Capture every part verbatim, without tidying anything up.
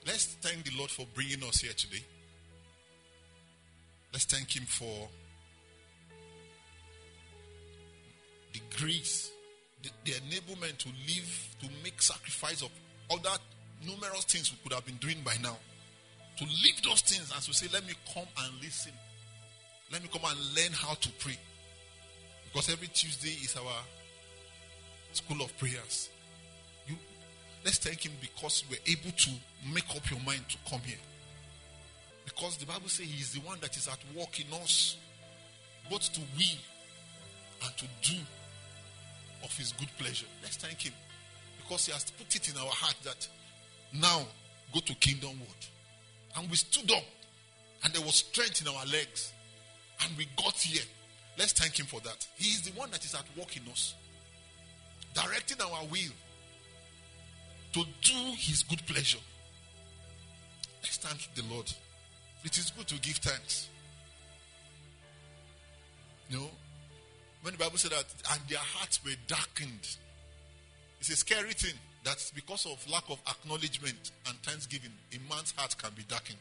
Let's thank the Lord for bringing us here today. Let's thank Him for the grace, the, the enablement to live, to make sacrifice of other numerous things we could have been doing by now. To leave those things and to say, let me come and listen. Let me come and learn how to pray. Because every Tuesday is our school of prayers. You, let's thank Him because we're able to make up your mind to come here. Because the Bible says He is the one that is at work in us, both to will and to do of His good pleasure. Let's thank Him because He has put it in our heart that now go to Kingdom World. And we stood up and there was strength in our legs and we got here. Let's thank Him for that. He is the one that is at work in us, directing our will to do His good pleasure. Let's thank the Lord. It is good to give thanks. You know, when the Bible said that, and their hearts were darkened, it's a scary thing that because of lack of acknowledgement and thanksgiving, a man's heart can be darkened.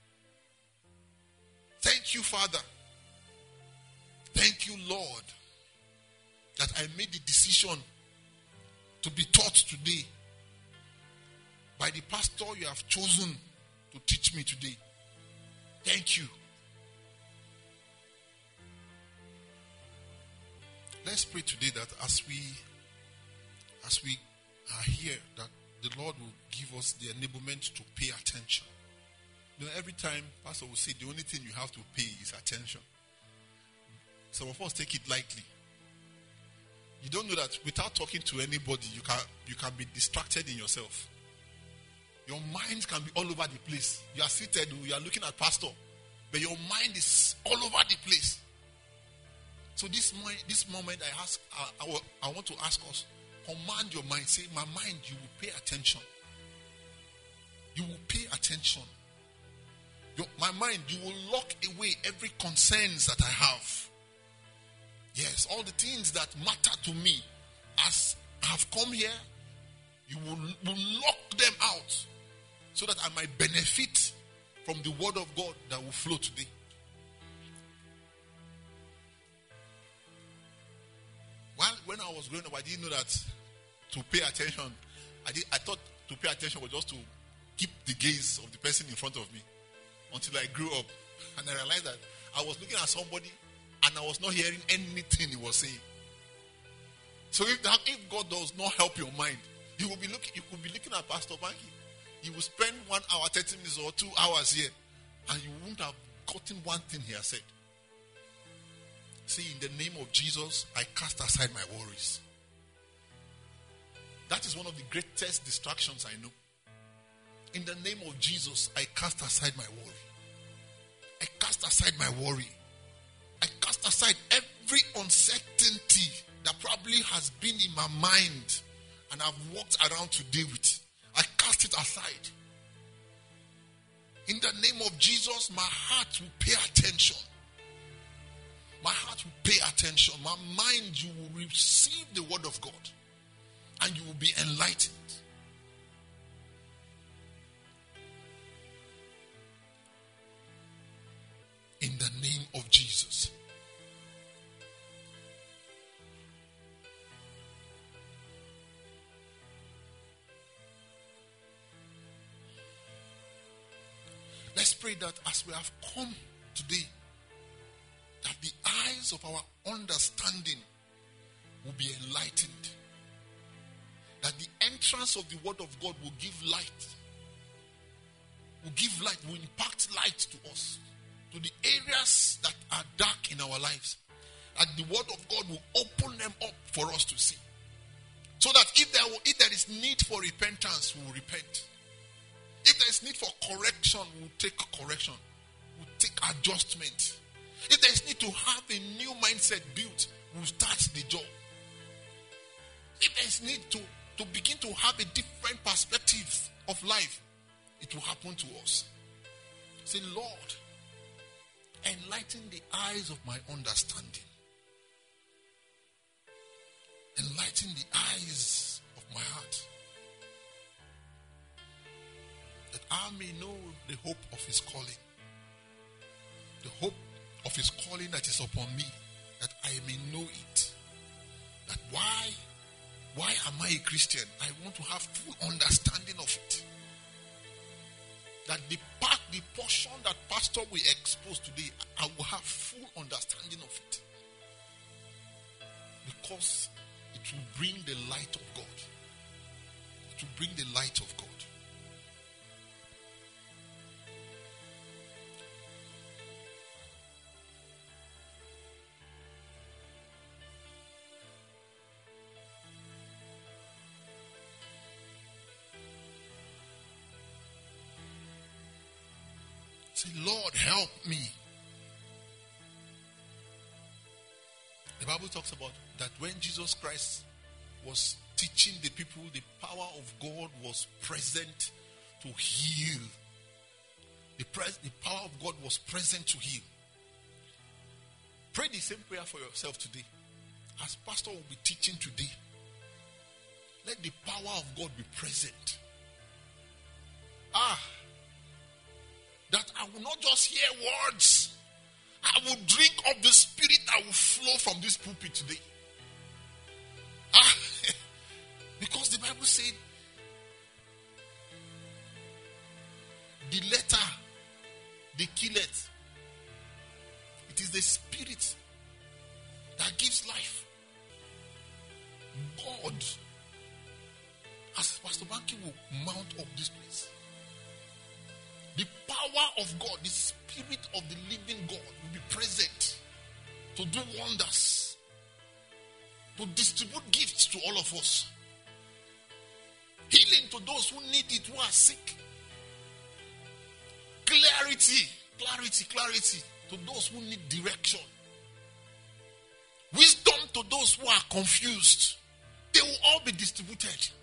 Thank you, Father. Thank you, Lord, that I made the decision to be taught today by the pastor you have chosen to teach me today. Thank you. Let's pray today that as we as we are here, that the Lord will give us the enablement to pay attention. You know, every time pastor will say the only thing you have to pay is attention. Some of us take it lightly. You don't know that without talking to anybody, you can you can be distracted in yourself. Your mind can be all over the place. You are seated, you are looking at pastor, but your mind is all over the place. So this moment, this moment I ask, I, I, I want to ask us, command your mind. Say, my mind, you will pay attention. You will pay attention. Your, my mind, you will lock away every concerns that I have. Yes, all the things that matter to me as I have come here, you will, will lock them out so that I might benefit from the word of God that will flow today. Well, when I was growing up, I didn't know that to pay attention, I, did, I thought to pay attention was just to keep the gaze of the person in front of me until I grew up. And I realized that I was looking at somebody and I was not hearing anything he was saying. So if that, if God does not help your mind, you will be looking. You could be looking at Pastor Banky. You will spend one hour, thirty minutes, or two hours here, and you won't have gotten one thing he has said. See, in the name of Jesus, I cast aside my worries. That is one of the greatest distractions I know. In the name of Jesus, I cast aside my worry. I cast aside my worry. I cast aside every uncertainty that probably has been in my mind and I've walked around today with. I cast it aside. In the name of Jesus, my heart will pay attention. My heart will pay attention. My mind, you will receive the word of God and you will be enlightened. In the name of Jesus. Let's pray that as we have come today, that the eyes of our understanding will be enlightened. That the entrance of the word of God will give light. Will give light, will impact light to us. To the areas that are dark in our lives. That the word of God will open them up for us to see. So that if there, if there is need for repentance, we will repent. If there is need for correction, we will take correction. We will take adjustment. If there is need to have a new mindset built, we will start the job. If there is need to, to begin to have a different perspective of life, it will happen to us. Say, Lord, enlighten the eyes of my understanding. Enlighten the eyes of my heart. that I may know the hope of his calling. The hope of his calling that is upon me, that I may know it. That why, why am I a Christian? I want to have full understanding of it. That the part, the portion that pastor will expose today, I will have full understanding of it. Because it will bring the light of God. It will bring the light of God. Say, Lord, help me. The Bible talks about that when Jesus Christ was teaching the people, the power of God was present to heal. The, pres- the power of God was present to heal. Pray the same prayer for yourself today. As pastor will be teaching today, let the power of God be present. Ah, that I will not just hear words. I will drink of the Spirit that will flow from this pulpit today. Ah, because the Bible said, the letter, they kill it. It is the Spirit that gives life. God, as Pastor Banky will mount up this place, the power of God, the Spirit of the living God will be present to do wonders, to distribute gifts to all of us, healing to those who need it, who are sick, clarity, clarity, clarity to those who need direction, wisdom to those who are confused. They will all be distributed.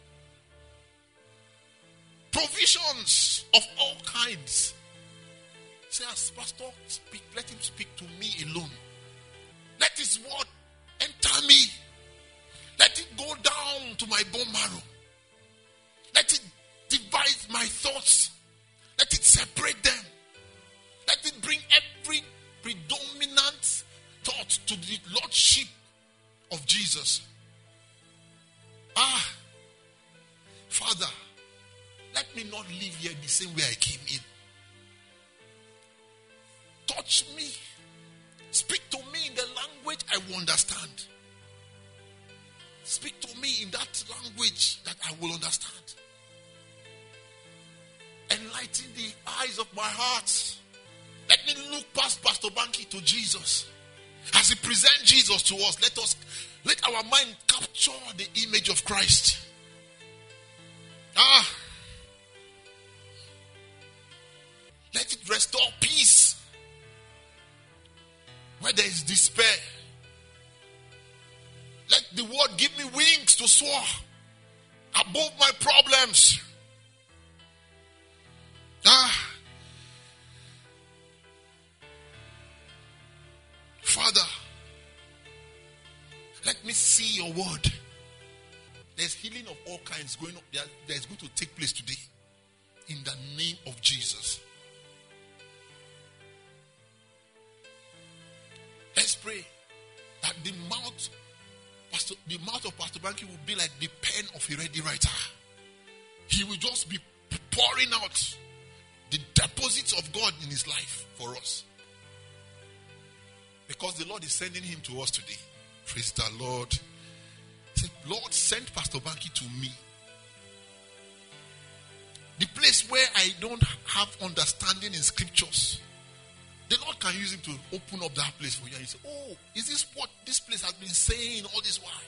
Provisions of all kinds. Say, as pastor, speak, let him speak to me alone. Let his word enter me. Let it go down to my bone marrow. Let it divide my thoughts. Let it separate them. Let it bring every predominant thought to the Lordship of Jesus. Ah, Father, let me not live here the same way I came in. Touch me. Speak to me in the language I will understand. Speak to me in that language that I will understand. Enlighten the eyes of my heart. Let me look past Pastor Banky to Jesus. As he presents Jesus to us, let us let our mind capture the image of Christ. Ah, let it restore peace where there is despair. Let the word give me wings to soar above my problems. Ah, Father, let me see your word. There's healing of all kinds going on. There, there's going to take place today. In the name of Jesus. Let's pray that the mouth, Pastor, the mouth of Pastor Banky will be like the pen of a ready writer. He will just be pouring out the deposits of God in his life for us. Because the Lord is sending him to us today. Praise the Lord. Say, Lord, send Pastor Banky to me. The place where I don't have understanding in scriptures, the Lord can use him to open up that place for you. And you say, oh, is this what this place has been saying all this while?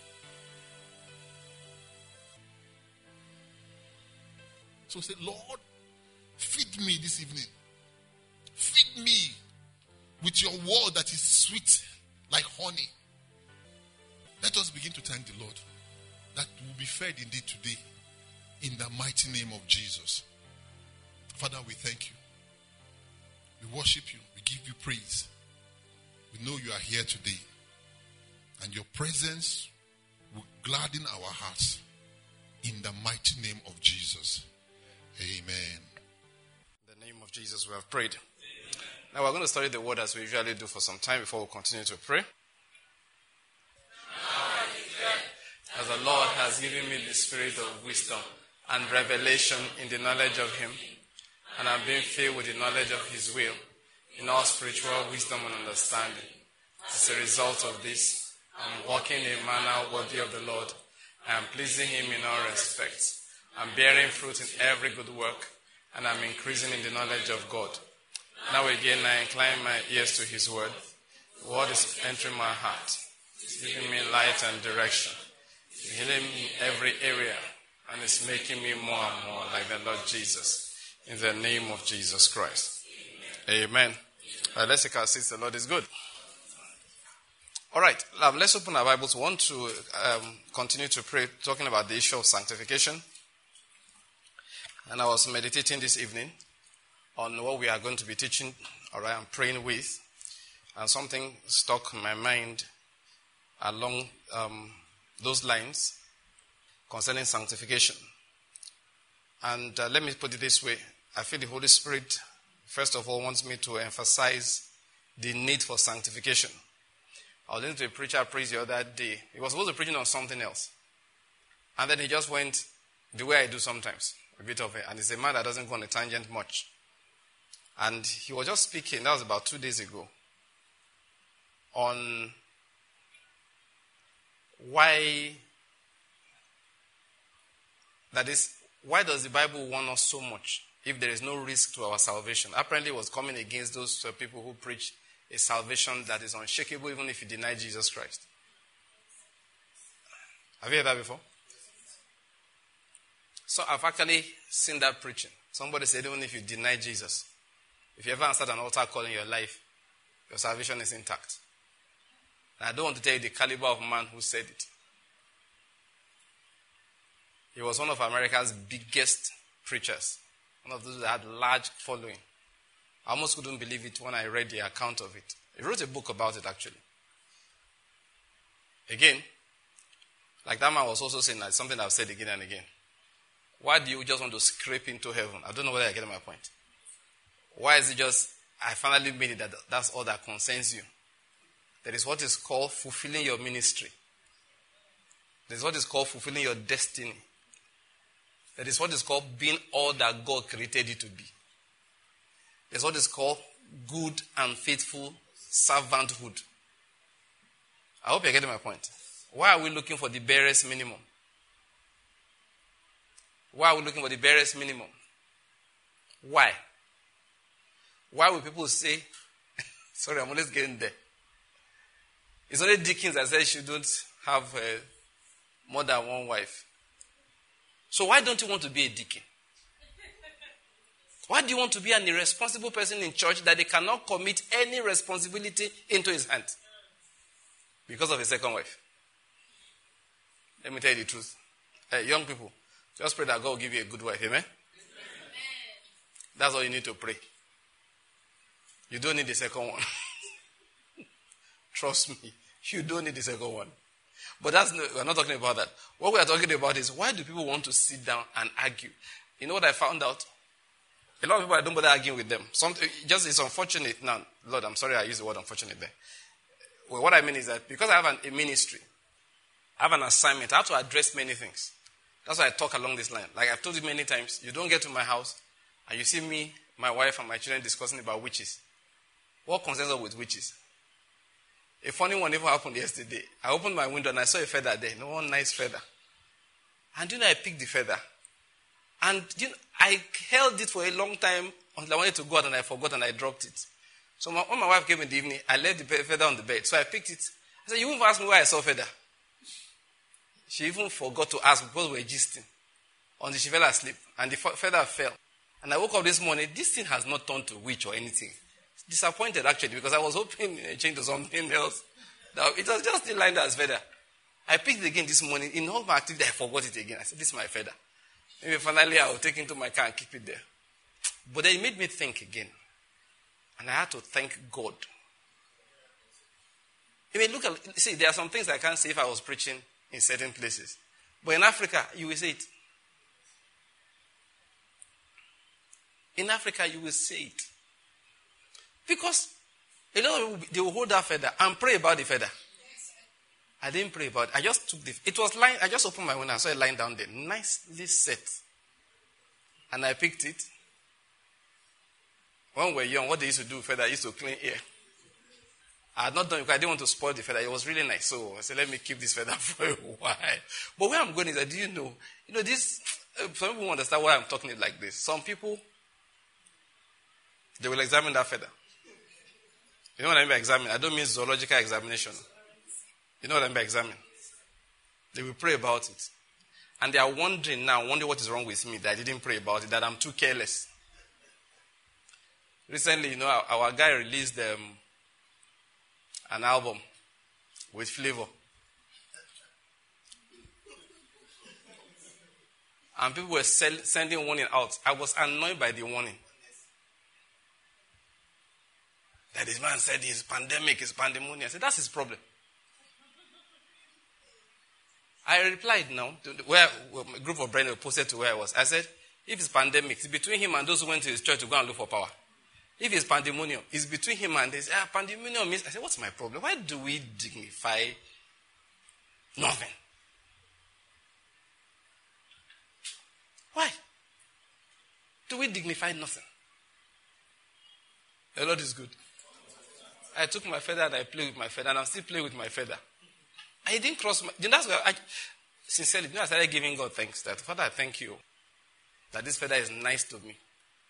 So say, Lord, feed me this evening. Feed me with your word that is sweet like honey. Let us begin to thank the Lord that we will be fed indeed today in the mighty name of Jesus. Father, we thank you. We worship you. We give you praise. We know you are here today. And your presence will gladden our hearts in the mighty name of Jesus. Amen. Jesus, we have prayed. Now we're going to study the word as we usually do for some time before we continue to pray. As the Lord has given me the spirit of wisdom and revelation in the knowledge of him, and I'm being filled with the knowledge of his will, in all spiritual wisdom and understanding. As a result of this, I'm walking in a manner worthy of the Lord. I am pleasing him in all respects. I'm bearing fruit in every good work, and I'm increasing in the knowledge of God. Now again, I incline my ears to his word. The word is entering my heart. It's giving me light and direction. It's healing me in every area, and it's making me more and more like the Lord Jesus. In the name of Jesus Christ. Amen. Amen. All right, let's take our seats. The Lord is good. All right, um, let's open our Bibles. We want to um, continue to pray, talking about the issue of sanctification. And I was meditating this evening on what we are going to be teaching, all right, and praying with. And something stuck in my mind along um, those lines concerning sanctification. And uh, let me put it this way. I feel the Holy Spirit, first of all, wants me to emphasize the need for sanctification. I was listening to a preacher preach the other day. He was supposed to be preaching on something else. And then he just went the way I do sometimes, a bit of it. And he's a man that doesn't go on a tangent much. And he was just speaking, that was about two days ago, on why, that is, why does the Bible warn us so much if there is no risk to our salvation? Apparently, it was coming against those uh, people who preach a salvation that is unshakable even if you deny Jesus Christ. Have you heard that before? So I've actually seen that preaching. Somebody said even if you deny Jesus, if you ever answered an altar call in your life, your salvation is intact. And I don't want to tell you the caliber of man who said it. He was one of America's biggest preachers. One of those that had large following. I almost couldn't believe it when I read the account of it. He wrote a book about it, actually. Again, like that man was also saying that something I've said again and again. Why do you just want to scrape into heaven? I don't know whether I get my point. Why is it just, I finally made it that that's all that concerns you? There is what is called fulfilling your ministry. There is what is called fulfilling your destiny. That is what is called being all that God created you to be. There's what is called good and faithful servanthood. I hope you're getting my point. Why are we looking for the barest minimum? Why are we looking for the barest minimum? Why? Why will people say, sorry, I'm always getting there. It's only Dickens that says you don't have uh, more than one wife. So why don't you want to be a deacon? Why do you want to be an irresponsible person in church that they cannot commit any responsibility into his hand? Because of a second wife. Let me tell you the truth. Hey, young people, just pray that God will give you a good wife. Amen? Amen? That's all you need to pray. You don't need the second one. Trust me. You don't need the second one. But that's no, we're not talking about that. What we are talking about is why do people want to sit down and argue? You know what I found out? A lot of people, I don't bother arguing with them. Some, just it's unfortunate. Now, Lord, I'm sorry I used the word unfortunate there. Well, what I mean is that because I have an, a ministry, I have an assignment, I have to address many things. That's why I talk along this line. Like I've told you many times, you don't get to my house and you see me, my wife, and my children discussing about witches. What concerns us with witches? A funny one even happened yesterday. I opened my window and I saw a feather there. No one nice feather. And you know, I picked the feather. And you know, I held it for a long time until I wanted to go out and I forgot and I dropped it. So my, when my wife came in the evening, I left the feather on the bed. So I picked it. I said, you won't ask me why I saw feather. She even forgot to ask because we were gisting. Until she fell asleep. And the feather fell. And I woke up this morning. This thing has not turned to witch or anything. Disappointed actually because I was hoping it changed to something else. It was just still lying there as feather. I picked it again this morning. In all my activity, I forgot it again. I said, this is my feather. Maybe finally I will take it into my car and keep it there. But then it made me think again. And I had to thank God. I mean, look at, see, there are some things I can't say if I was preaching in certain places. But in Africa, you will say it. In Africa, you will say it. Because a lot of people, they will hold that feather and pray about the feather. I didn't pray about it. I just took the, it was lying, I just opened my window and saw it lying down there. Nicely set. And I picked it. When we were young, what they used to do with feather, I used to clean ear. I had not done it because I didn't want to spoil the feather. It was really nice. So I said, let me keep this feather for a while. But where I'm going is that, do you know, you know, this, uh, some people understand why I'm talking it like this. Some people, they will examine that feather. You know what I mean by examine? I don't mean zoological examination. You know what I mean by examine? They will pray about it. And they are wondering now, wondering what is wrong with me, that I didn't pray about it, that I'm too careless. Recently, you know, our, our guy released um, an album with Flavor. And people were sell, sending warning out. I was annoyed by the warning. That this man said his pandemic is pandemonium. I said, that's his problem. I replied now, to the, where a group of brethren posted to where I was. I said, if it's pandemic, it's between him and those who went to his church to go and look for power. If it's pandemonium, it's between him and this. Ah, pandemonium means, I said, what's my problem? Why do we dignify nothing? Why do we dignify nothing? The Lord is good. I took my feather and I played with my feather, and I'm still playing with my feather. I didn't cross my... That's why I... Sincerely, you know, I started giving God thanks. That, Father, I thank you that this feather is nice to me.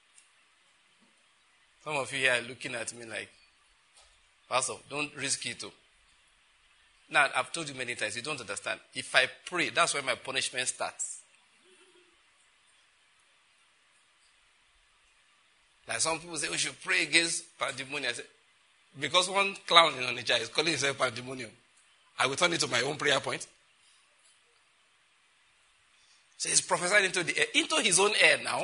Some of you here are looking at me like, Pastor, don't risk it too. Now, I've told you many times, you don't understand. If I pray, that's where my punishment starts. Like some people say, we should pray against pandemonium. I say, because one clown in Onitsha is calling himself pandemonium, I will turn it to my own prayer point. So he's prophesying into the air, into his own air now.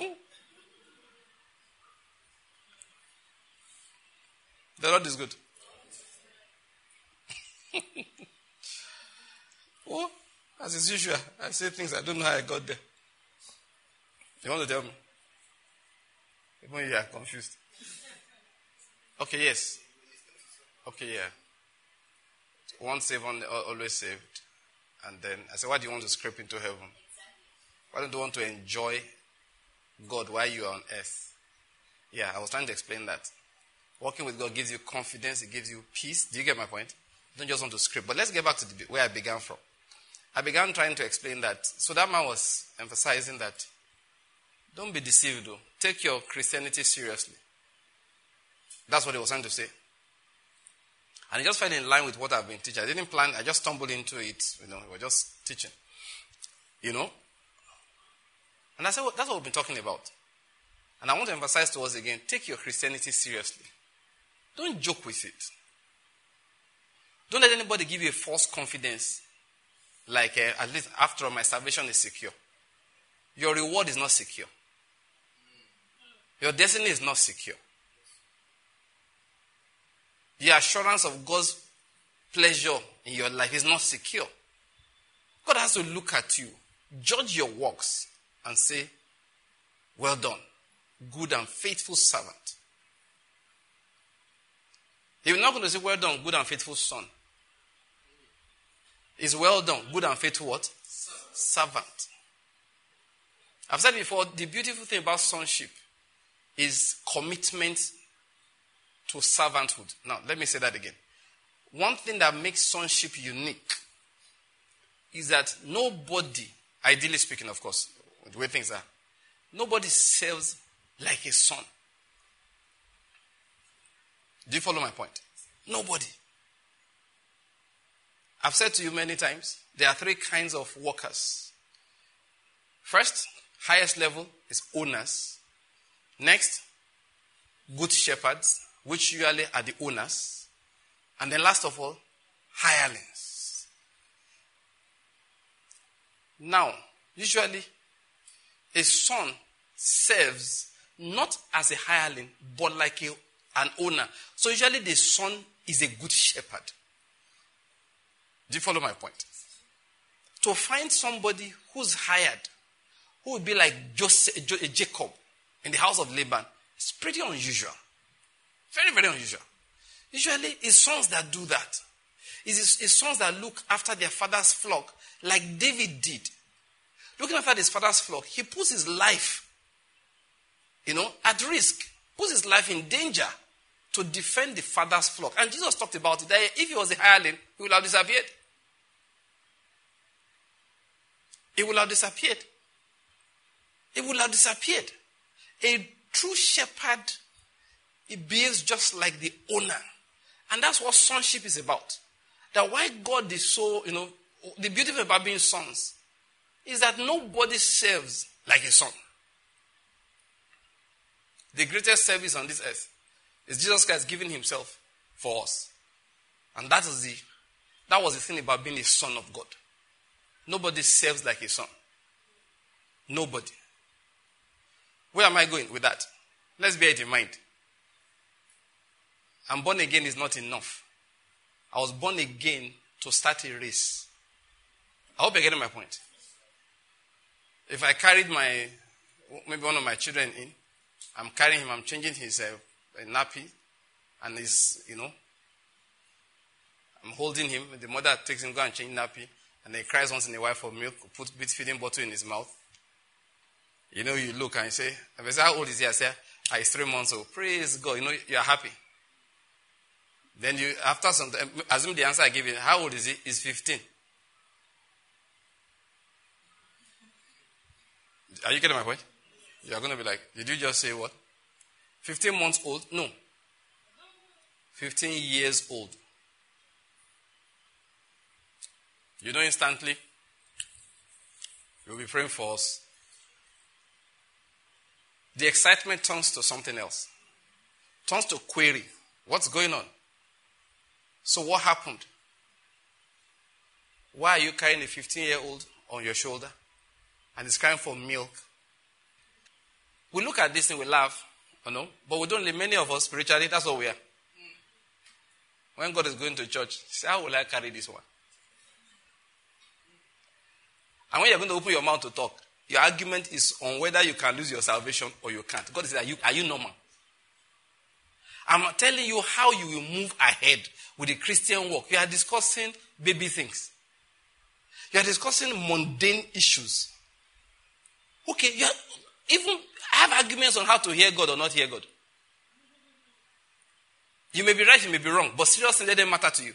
The Lord is good. Oh, as is usual, I say things I don't know how I got there. You want to tell me? Even you are confused. Okay, yes. Okay, yeah. Once saved, always saved. And then I said, why do you want to scrape into heaven? Why don't you want to enjoy God while you are on earth? Yeah, I was trying to explain that. Working with God gives you confidence, it gives you peace. Do you get my point? You don't just want to scrape. But let's get back to the, where I began from. I began trying to explain that. So that man was emphasizing that don't be deceived though. Take your Christianity seriously. That's what he was trying to say. And it just fell in line with what I've been teaching. I didn't plan, I just stumbled into it. You know, we were just teaching. You know? And I said, well, that's what we've been talking about. And I want to emphasize to us again, take your Christianity seriously. Don't joke with it. Don't let anybody give you a false confidence. Like, uh, at least after all, my salvation is secure. Your reward is not secure. Your destiny is not secure. The assurance of God's pleasure in your life is not secure. God has to look at you, judge your works, and say, well done, good and faithful servant. He's not going to say, well done, good and faithful son. It's well done, good and faithful what? Servant. I've said before, the beautiful thing about sonship is commitment to servanthood. Now, let me say that again. One thing that makes sonship unique is that nobody, ideally speaking, of course, the way things are, nobody serves like a son. Do you follow my point? Nobody. I've said to you many times, there are three kinds of workers. First, highest level is owners. Next, good shepherds, which usually are the owners. And then last of all, hirelings. Now, usually, a son serves not as a hireling, but like a, an owner. So usually the son is a good shepherd. Do you follow my point? To find somebody who's hired, who would be like Joseph, Jacob in the house of Laban, It's pretty unusual. Very, very unusual. Usually, it's sons that do that. It's, it's sons that look after their father's flock like David did. Looking after his father's flock, he puts his life, you know, at risk. Puts his life in danger to defend the father's flock. And Jesus talked about it, that if he was a hireling, he would have disappeared. He would have disappeared. He would have disappeared. A true shepherd, he behaves just like the owner. And that's what sonship is about. That why God is so, you know, the beauty about being sons is that nobody serves like a son. The greatest service on this earth is Jesus Christ giving himself for us. And that is the, that was the thing about being a son of God. Nobody serves like a son. Nobody. Where am I going with that? Let's bear it in mind. I'm born again is not enough. I was born again to start a race. I hope you're getting my point. If I carried my, maybe one of my children in, I'm carrying him, I'm changing his uh, nappy, and he's, you know, I'm holding him. The mother takes him, go and change nappy, and he cries once in a while for milk, put bit feeding bottle in his mouth. You know, you look and you say, I say, how old is he? I say, ah, he's three months old. Praise God. You know, you're happy. Then you, after some time, assume the answer I give you, how old is he? He's fifteen. Are you getting my point? You're going to be like, did you just say what? fifteen months old? No. fifteen years old. You know, instantly, you'll be praying for us. The excitement turns to something else. Turns to query. What's going on? So what happened? Why are you carrying a fifteen-year-old on your shoulder and he's crying for milk? We look at this and we laugh, you know, but we don't live. Many of us spiritually, that's what we are. When God is going to church, say, how will I carry this one? And when you're going to open your mouth to talk, your argument is on whether you can lose your salvation or you can't. God is like, are you, are you normal? I'm telling you how you will move ahead with the Christian walk. You are discussing baby things. You are discussing mundane issues. Okay, you are, even have arguments on how to hear God or not hear God. You may be right, you may be wrong, but seriously, let them matter to you.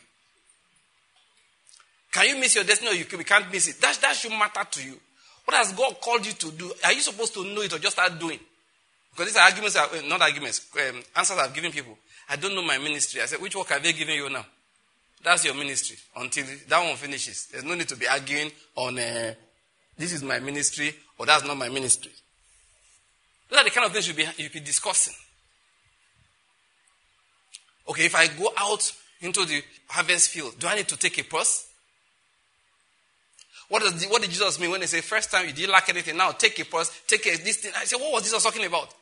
Can you miss your destiny or you can't miss it? That, that should matter to you. What has God called you to do? Are you supposed to know it or just start doing? Because these are arguments, are, not arguments, um, answers I've given people. I don't know my ministry. I said, which work are they giving you now? That's your ministry until that one finishes. There's no need to be arguing on uh, this is my ministry or that's not my ministry. Those are the kind of things you'll be, you'll be discussing. Okay, if I go out into the harvest field, do I need to take a purse? What, does the, what did Jesus mean when they say, first time you didn't lack anything, now take a purse, take a, this thing. I said, what was Jesus talking about?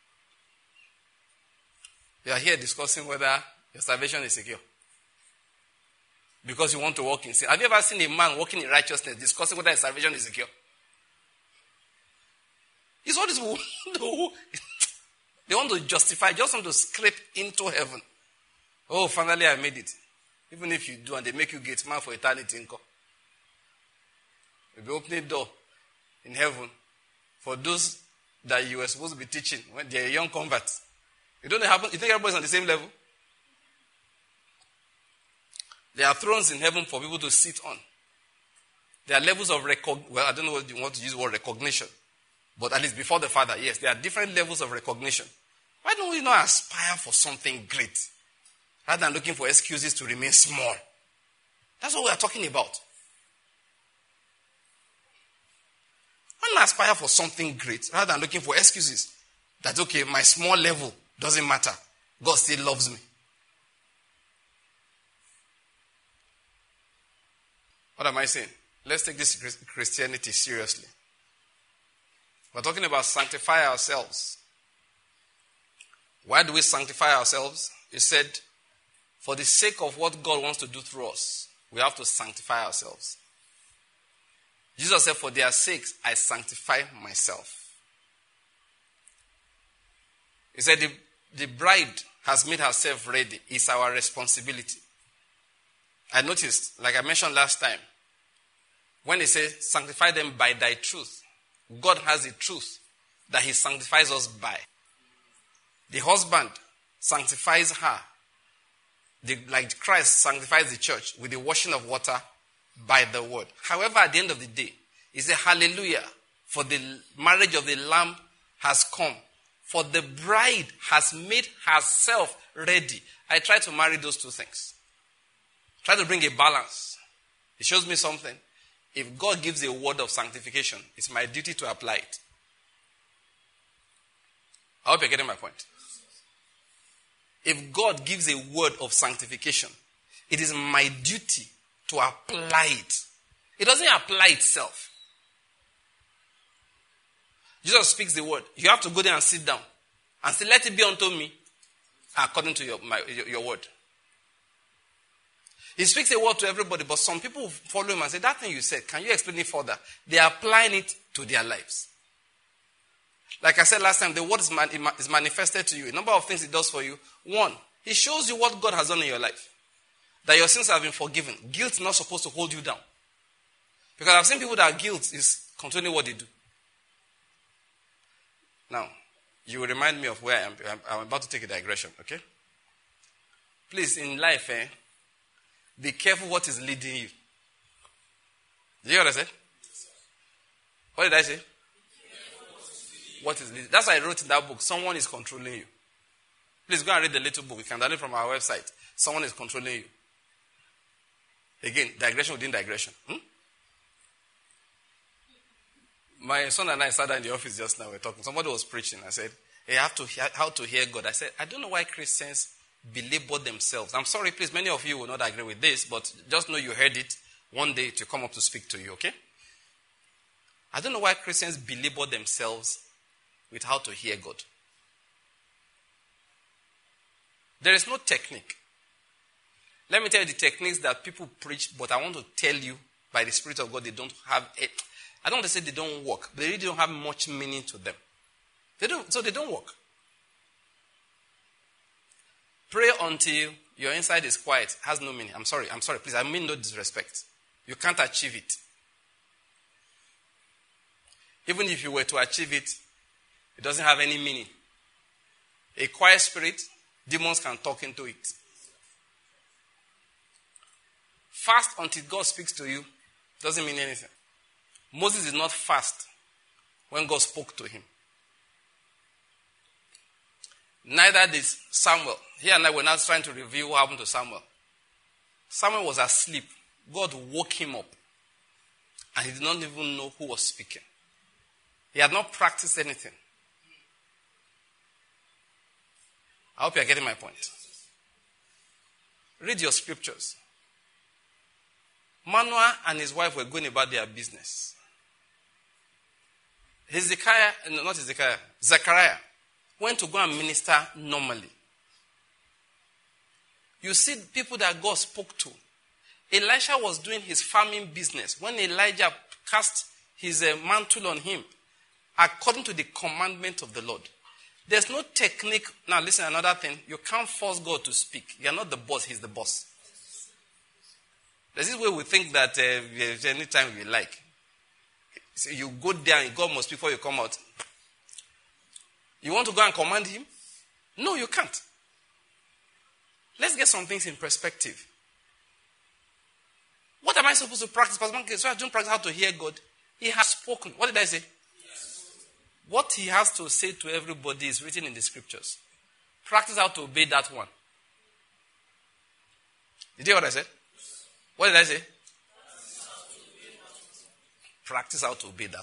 You are here discussing whether your salvation is secure. Because you want to walk in sin. Have you ever seen a man walking in righteousness discussing whether his salvation is secure? It's all this. They want to justify, just want to scrape into heaven. Oh, finally I made it. Even if you do and they make you gate man for eternity. You'll be opening a door in heaven for those that you were supposed to be teaching when they're a young convert. You don't happen. You think everybody's on the same level? There are thrones in heaven for people to sit on. There are levels of recognition. Well, I don't know what you want to use the word recognition. But at least before the Father, yes, there are different levels of recognition. Why don't we not aspire for something great rather than looking for excuses to remain small? That's what we are talking about. Why not aspire for something great rather than looking for excuses that, okay, my small level doesn't matter. God still loves me. What am I saying? Let's take this Christianity seriously. We're talking about sanctify ourselves. Why do we sanctify ourselves? He said, for the sake of what God wants to do through us, we have to sanctify ourselves. Jesus said, for their sakes, I sanctify myself. He said the, the bride has made herself ready. It's our responsibility. I noticed, like I mentioned last time, when he says, sanctify them by thy truth, God has the truth that he sanctifies us by. The husband sanctifies her, the, like Christ sanctifies the church with the washing of water by the word. However, at the end of the day, he said, hallelujah, for the marriage of the Lamb has come. For the bride has made herself ready. I try to marry those two things. Try to bring a balance. It shows me something. If God gives a word of sanctification, it's my duty to apply it. I hope you're getting my point. If God gives a word of sanctification, it is my duty to apply it. It doesn't apply itself. Jesus speaks the word. You have to go there and sit down and say, let it be unto me according to your, my, your, your word. He speaks a word to everybody, but some people follow him and say, that thing you said, can you explain it further? They are applying it to their lives. Like I said last time, the word is, man, is manifested to you. A number of things it does for you. One, it shows you what God has done in your life. That your sins have been forgiven. Guilt is not supposed to hold you down. Because I've seen people that guilt is controlling what they do. Now, you will remind me of where I am. I'm about to take a digression, okay? Please, in life, eh, be careful what is leading you. Did you hear what I said? What did I say? What is leading? That's why I wrote in that book, someone is controlling you. Please go and read the little book. You can download it from our website. Someone is controlling you. Again, digression within digression. Hmm? My son and I sat in the office just now. We were talking. Somebody was preaching. I said, hey, I have to hear, how to hear God. I said, I don't know why Christians belabor themselves. I'm sorry, please, many of you will not agree with this, but just know you heard it one day to come up to speak to you, okay? I don't know why Christians belabor themselves with how to hear God. There is no technique. Let me tell you the techniques that people preach, but I want to tell you by the Spirit of God, they don't have it. I don't want to say they don't work, but they really don't have much meaning to them. They don't, so they don't work. Pray until your inside is quiet. Has no meaning. I'm sorry. I'm sorry. Please, I mean no disrespect. You can't achieve it. Even if you were to achieve it, it doesn't have any meaning. A quiet spirit, demons can talk into it. Fast until God speaks to you doesn't mean anything. Moses did not fast when God spoke to him. Neither did Samuel. Here and I were now trying to review what happened to Samuel. Samuel was asleep. God woke him up. And he did not even know who was speaking. He had not practiced anything. I hope you are getting my point. Read your scriptures. Manoah and his wife were going about their business. Hezekiah, no, not Hezekiah, Zechariah went to go and minister normally. You see people that God spoke to. Elisha was doing his farming business when Elijah cast his uh, mantle on him according to the commandment of the Lord. There's no technique. Now listen, another thing. You can't force God to speak. You're not the boss, he's the boss. There's this way we think that uh, anytime we like. So you go there and God must speak before you come out. You want to go and command him? No, you can't. Let's get some things in perspective. What am I supposed to practice? So I don't practice how to hear God. He has spoken. What did I say? Yes. What he has to say to everybody is written in the scriptures. Practice how to obey that one. Did you hear what I said? What did I say? Practice how to obey that one.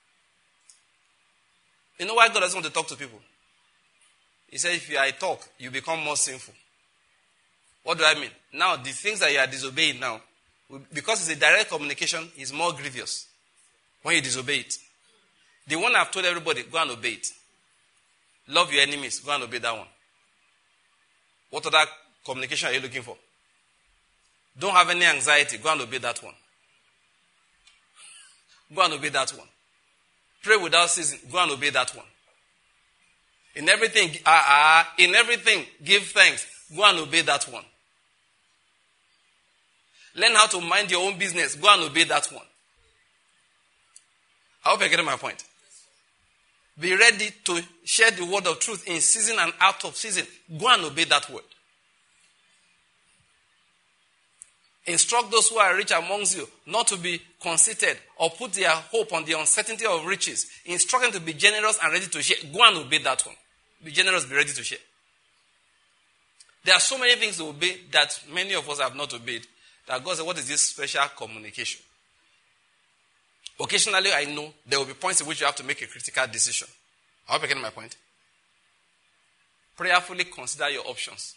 You know why God doesn't want to talk to people? He said, if I talk, you become more sinful. What do I mean? Now, the things that you are disobeying now, because it's a direct communication, is more grievous when you disobey it. The one I've told everybody, go and obey it. Love your enemies, go and obey that one. What other communication are you looking for? Don't have any anxiety, go and obey that one. Go and obey that one. Pray without ceasing, go and obey that one. In everything, uh, uh, in everything, give thanks. Go and obey that one. Learn how to mind your own business. Go and obey that one. I hope you're getting my point. Be ready to share the word of truth in season and out of season. Go and obey that word. Instruct those who are rich amongst you not to be conceited or put their hope on the uncertainty of riches. Instruct them to be generous and ready to share. Go and obey that one. Be generous, be ready to share. There are so many things to obey that many of us have not obeyed. That God said, what is this special communication? Occasionally, I know there will be points in which you have to make a critical decision. I hope you're getting my point. Prayerfully consider your options.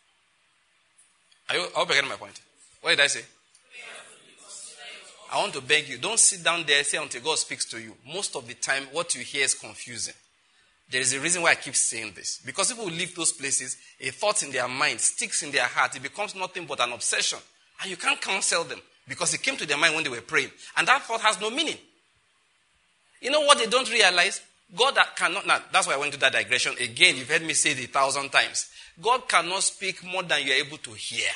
I hope you're getting my point. What did I say? I want to beg you, don't sit down there and say until God speaks to you. Most of the time, what you hear is confusing. There is a reason why I keep saying this. Because people leave those places, a thought in their mind sticks in their heart. It becomes nothing but an obsession. And you can't counsel them because it came to their mind when they were praying. And that thought has no meaning. You know what they don't realize? God cannot, now that's why I went to that digression. Again, you've heard me say it a thousand times. God cannot speak more than you're able to hear.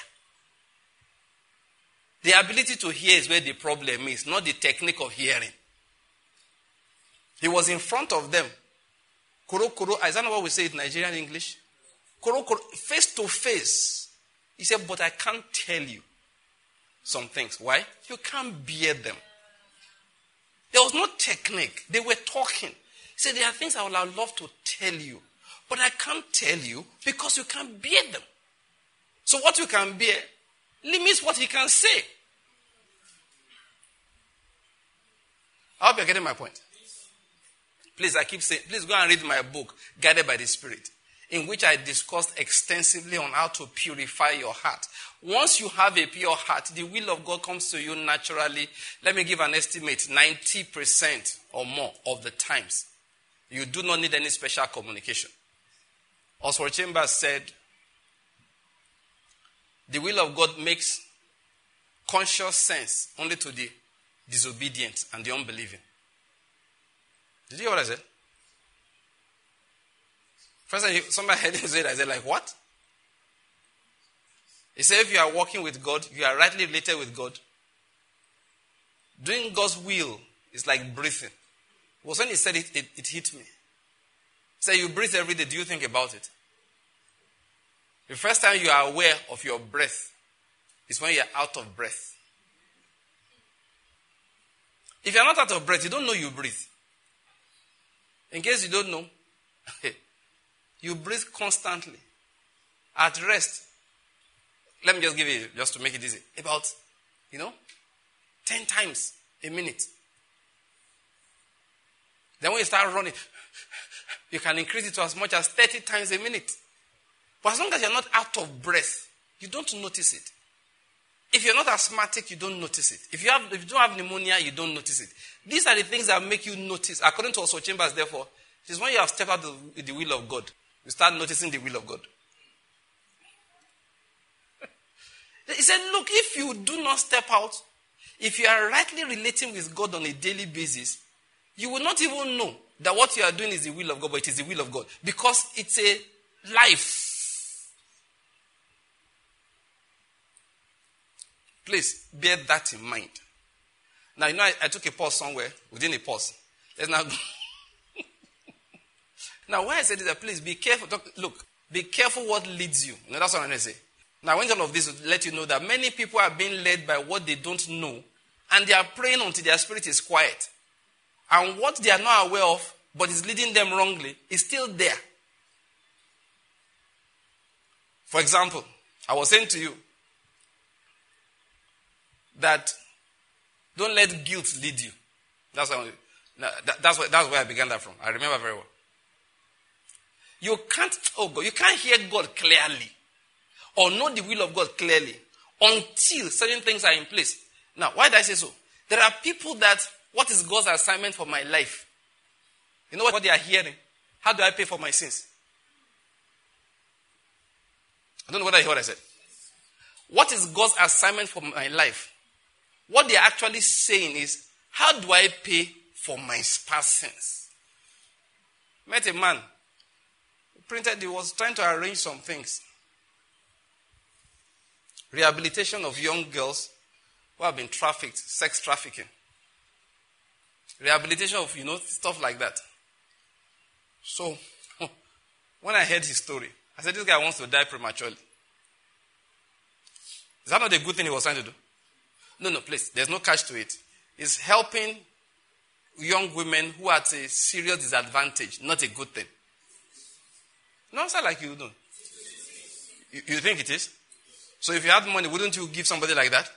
The ability to hear is where the problem is, not the technique of hearing. He was in front of them. Kuro kuro, is that not what we say in Nigerian English? Kuro kuro, face to face. He said, but I can't tell you some things. Why? You can't bear them. There was no technique. They were talking. He said, there are things I would have loved to tell you, but I can't tell you because you can't bear them. So what you can bear limits what he can say. I hope you're getting my point. Please, I keep saying, please go and read my book, Guided by the Spirit, in which I discussed extensively on how to purify your heart. Once you have a pure heart, the will of God comes to you naturally. Let me give an estimate, ninety percent or more of the times. You do not need any special communication. Oswald Chambers said, the will of God makes conscious sense only to the disobedient and the unbelieving. Did you hear what I said? First time somebody heard him say it, I said, like, what? He said, if you are walking with God, you are rightly related with God. Doing God's will is like breathing. It was when he said it, it, it hit me. He said, you breathe every day. Do you think about it? The first time you are aware of your breath is when you are out of breath. If you are not out of breath, you don't know you breathe. In case you don't know, you breathe constantly. At rest. Let me just give you, just to make it easy, about, you know, ten times a minute. Then when you start running, you can increase it to as much as thirty times a minute. But as long as you're not out of breath, you don't notice it. If you're not asthmatic, you don't notice it. If you have, if you don't have pneumonia, you don't notice it. These are the things that make you notice. According to Oswald Chambers, therefore, it is when you have stepped out of the will of God, you start noticing the will of God. He said, look, if you do not step out, if you are rightly relating with God on a daily basis, you will not even know that what you are doing is the will of God, but it is the will of God. Because it's a life. Please, bear that in mind. Now, you know, I, I took a pause somewhere, within a pause. Let's now go. Now, why I said this, please be careful. Talk, look, be careful what leads you. You know, that's what I'm going to say. Now, I want all of this to let you know that many people are being led by what they don't know, and they are praying until their spirit is quiet. And what they are not aware of, but is leading them wrongly, is still there. For example, I was saying to you that don't let guilt lead you. That's why, that's why, that's where I began that from. I remember very well. You can't, oh God, you can't hear God clearly or know the will of God clearly until certain things are in place. Now, why did I say so? There are people that, what is God's assignment for my life? You know what they are hearing? How do I pay for my sins? I don't know whether you heard what I said. What is God's assignment for my life? What they are actually saying is, how do I pay for my past sins? Met a man printed, he was trying to arrange some things. Rehabilitation of young girls who have been trafficked, sex trafficking. Rehabilitation of, you know, stuff like that. So, when I heard his story, I said, this guy wants to die prematurely. Is that not a good thing he was trying to do? No, no, please. There's no catch to it. It's helping young women who are at a serious disadvantage, not a good thing. No, it's not like you know. You, you think it is? So if you had money, wouldn't you give somebody like that?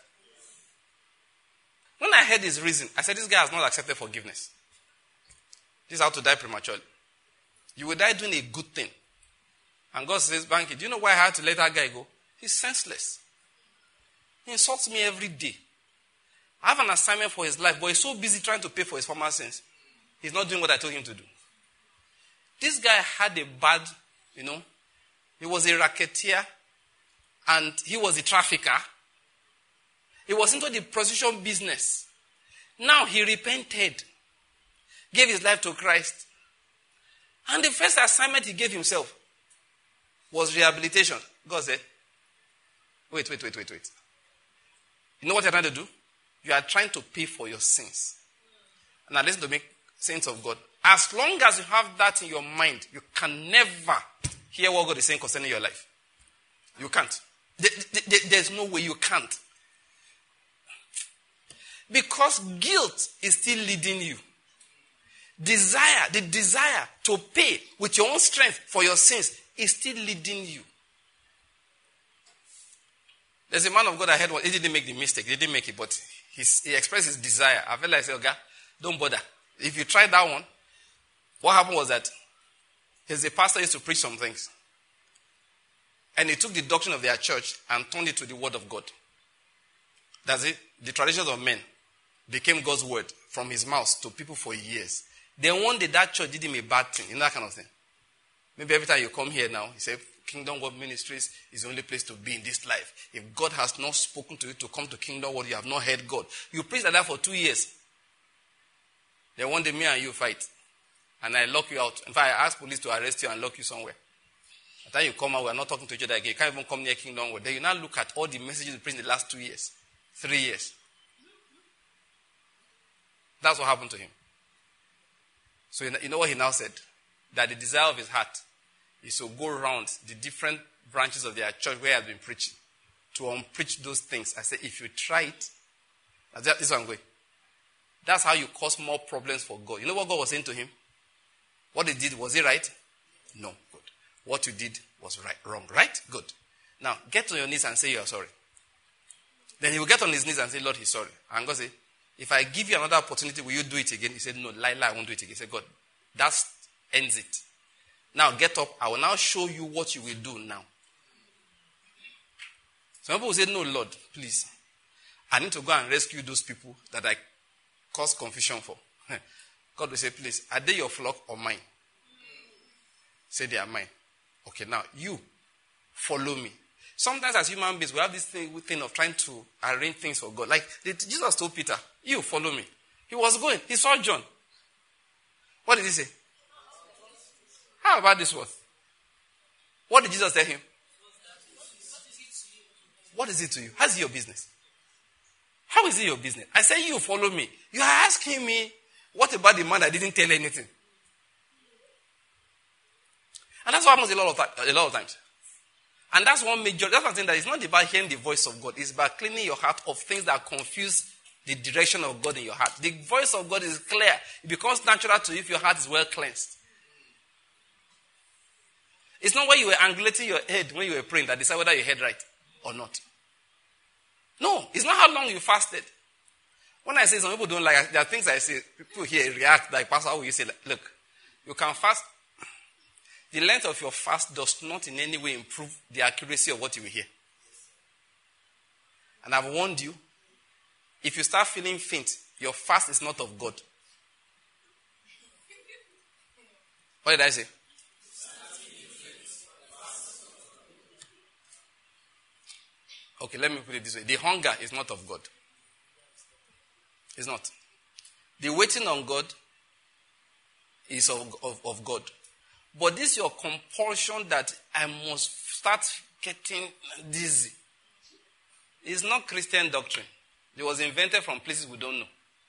When I heard his reason, I said, this guy has not accepted forgiveness. This is how to die prematurely. You will die doing a good thing. And God says, Banky, do you know why I had to let that guy go? He's senseless. He insults me every day. I have an assignment for his life, but he's so busy trying to pay for his former sins. He's not doing what I told him to do. This guy had a bad, you know, he was a racketeer and he was a trafficker. He was into the prostitution business. Now he repented, gave his life to Christ. And the first assignment he gave himself was rehabilitation. God said, wait, wait, wait, wait, wait. You know what you're trying to do? You are trying to pay for your sins. Now listen to me, saints of God. As long as you have that in your mind, you can never hear what God is saying concerning your life. You can't. There's no way you can't. Because guilt is still leading you. Desire, the desire to pay with your own strength for your sins is still leading you. There's a man of God I heard, he didn't make the mistake, he didn't make it, but his, he expressed his desire. I felt like I said, okay, don't bother. If you try that one, what happened was that his pastor used to preach some things. And he took the doctrine of their church and turned it to the word of God. That's it. The traditions of men became God's word from his mouth to people for years. Then one day that church did him a bad thing, you know that kind of thing. Maybe every time you come here now, you say, Kingdom World Ministries is the only place to be in this life. If God has not spoken to you to come to Kingdom World, you have not heard God. You preach like that for two years. Then one day me and you fight. And I lock you out. In fact, I ask police to arrest you and lock you somewhere. By the time you come out, we are not talking to each other again. You can't even come near Kingdom World. Then you now look at all the messages you preached in the last two years. Three years. That's what happened to him. So you know what he now said? That the desire of his heart is to go around the different branches of their church where he has been preaching to unpreach those things. I said, if you try it, this is what I'm going. That's how you cause more problems for God. You know what God was saying to him? What he did, was it right? No. Good. What you did was right, wrong. Right? Good. Now, get on your knees and say you are sorry. Then he will get on his knees and say, Lord, he's sorry. And God say, if I give you another opportunity, will you do it again? He said, no, lie, lie, I won't do it again. He said, God, that ends it. Now get up. I will now show you what you will do now. Some people will say, no, Lord, please. I need to go and rescue those people that I caused confusion for. God will say, please, are they your flock or mine? Say they are mine. Okay, now you follow me. Sometimes as human beings, we have this thing, thing of trying to arrange things for God. Like Jesus told Peter, you follow me. He was going. He saw John. What did he say? How about this one? What did Jesus tell him? What is it to you? How is it your business? How is it your business? I say you follow me. You are asking me, what about the man that didn't tell anything? And that's what happens a lot of, a lot of times. And that's one major, that's one thing that it's not about hearing the voice of God. It's about cleaning your heart of things that confuse the direction of God in your heart. The voice of God is clear. It becomes natural to you if your heart is well cleansed. It's not when you were angulating your head when you were praying that decide whether your head right or not. No, it's not how long you fasted. When I say some people don't like, there are things I say, people here react like, Pastor, how will you say, look, you can fast. The length of your fast does not in any way improve the accuracy of what you will hear. And I've warned you, if you start feeling faint, your fast is not of God. What did I say? Okay, let me put it this way. The hunger is not of God. It's not. The waiting on God is of, of, of God. But this your compulsion that I must start getting dizzy. It's not Christian doctrine. It was invented from places we don't know.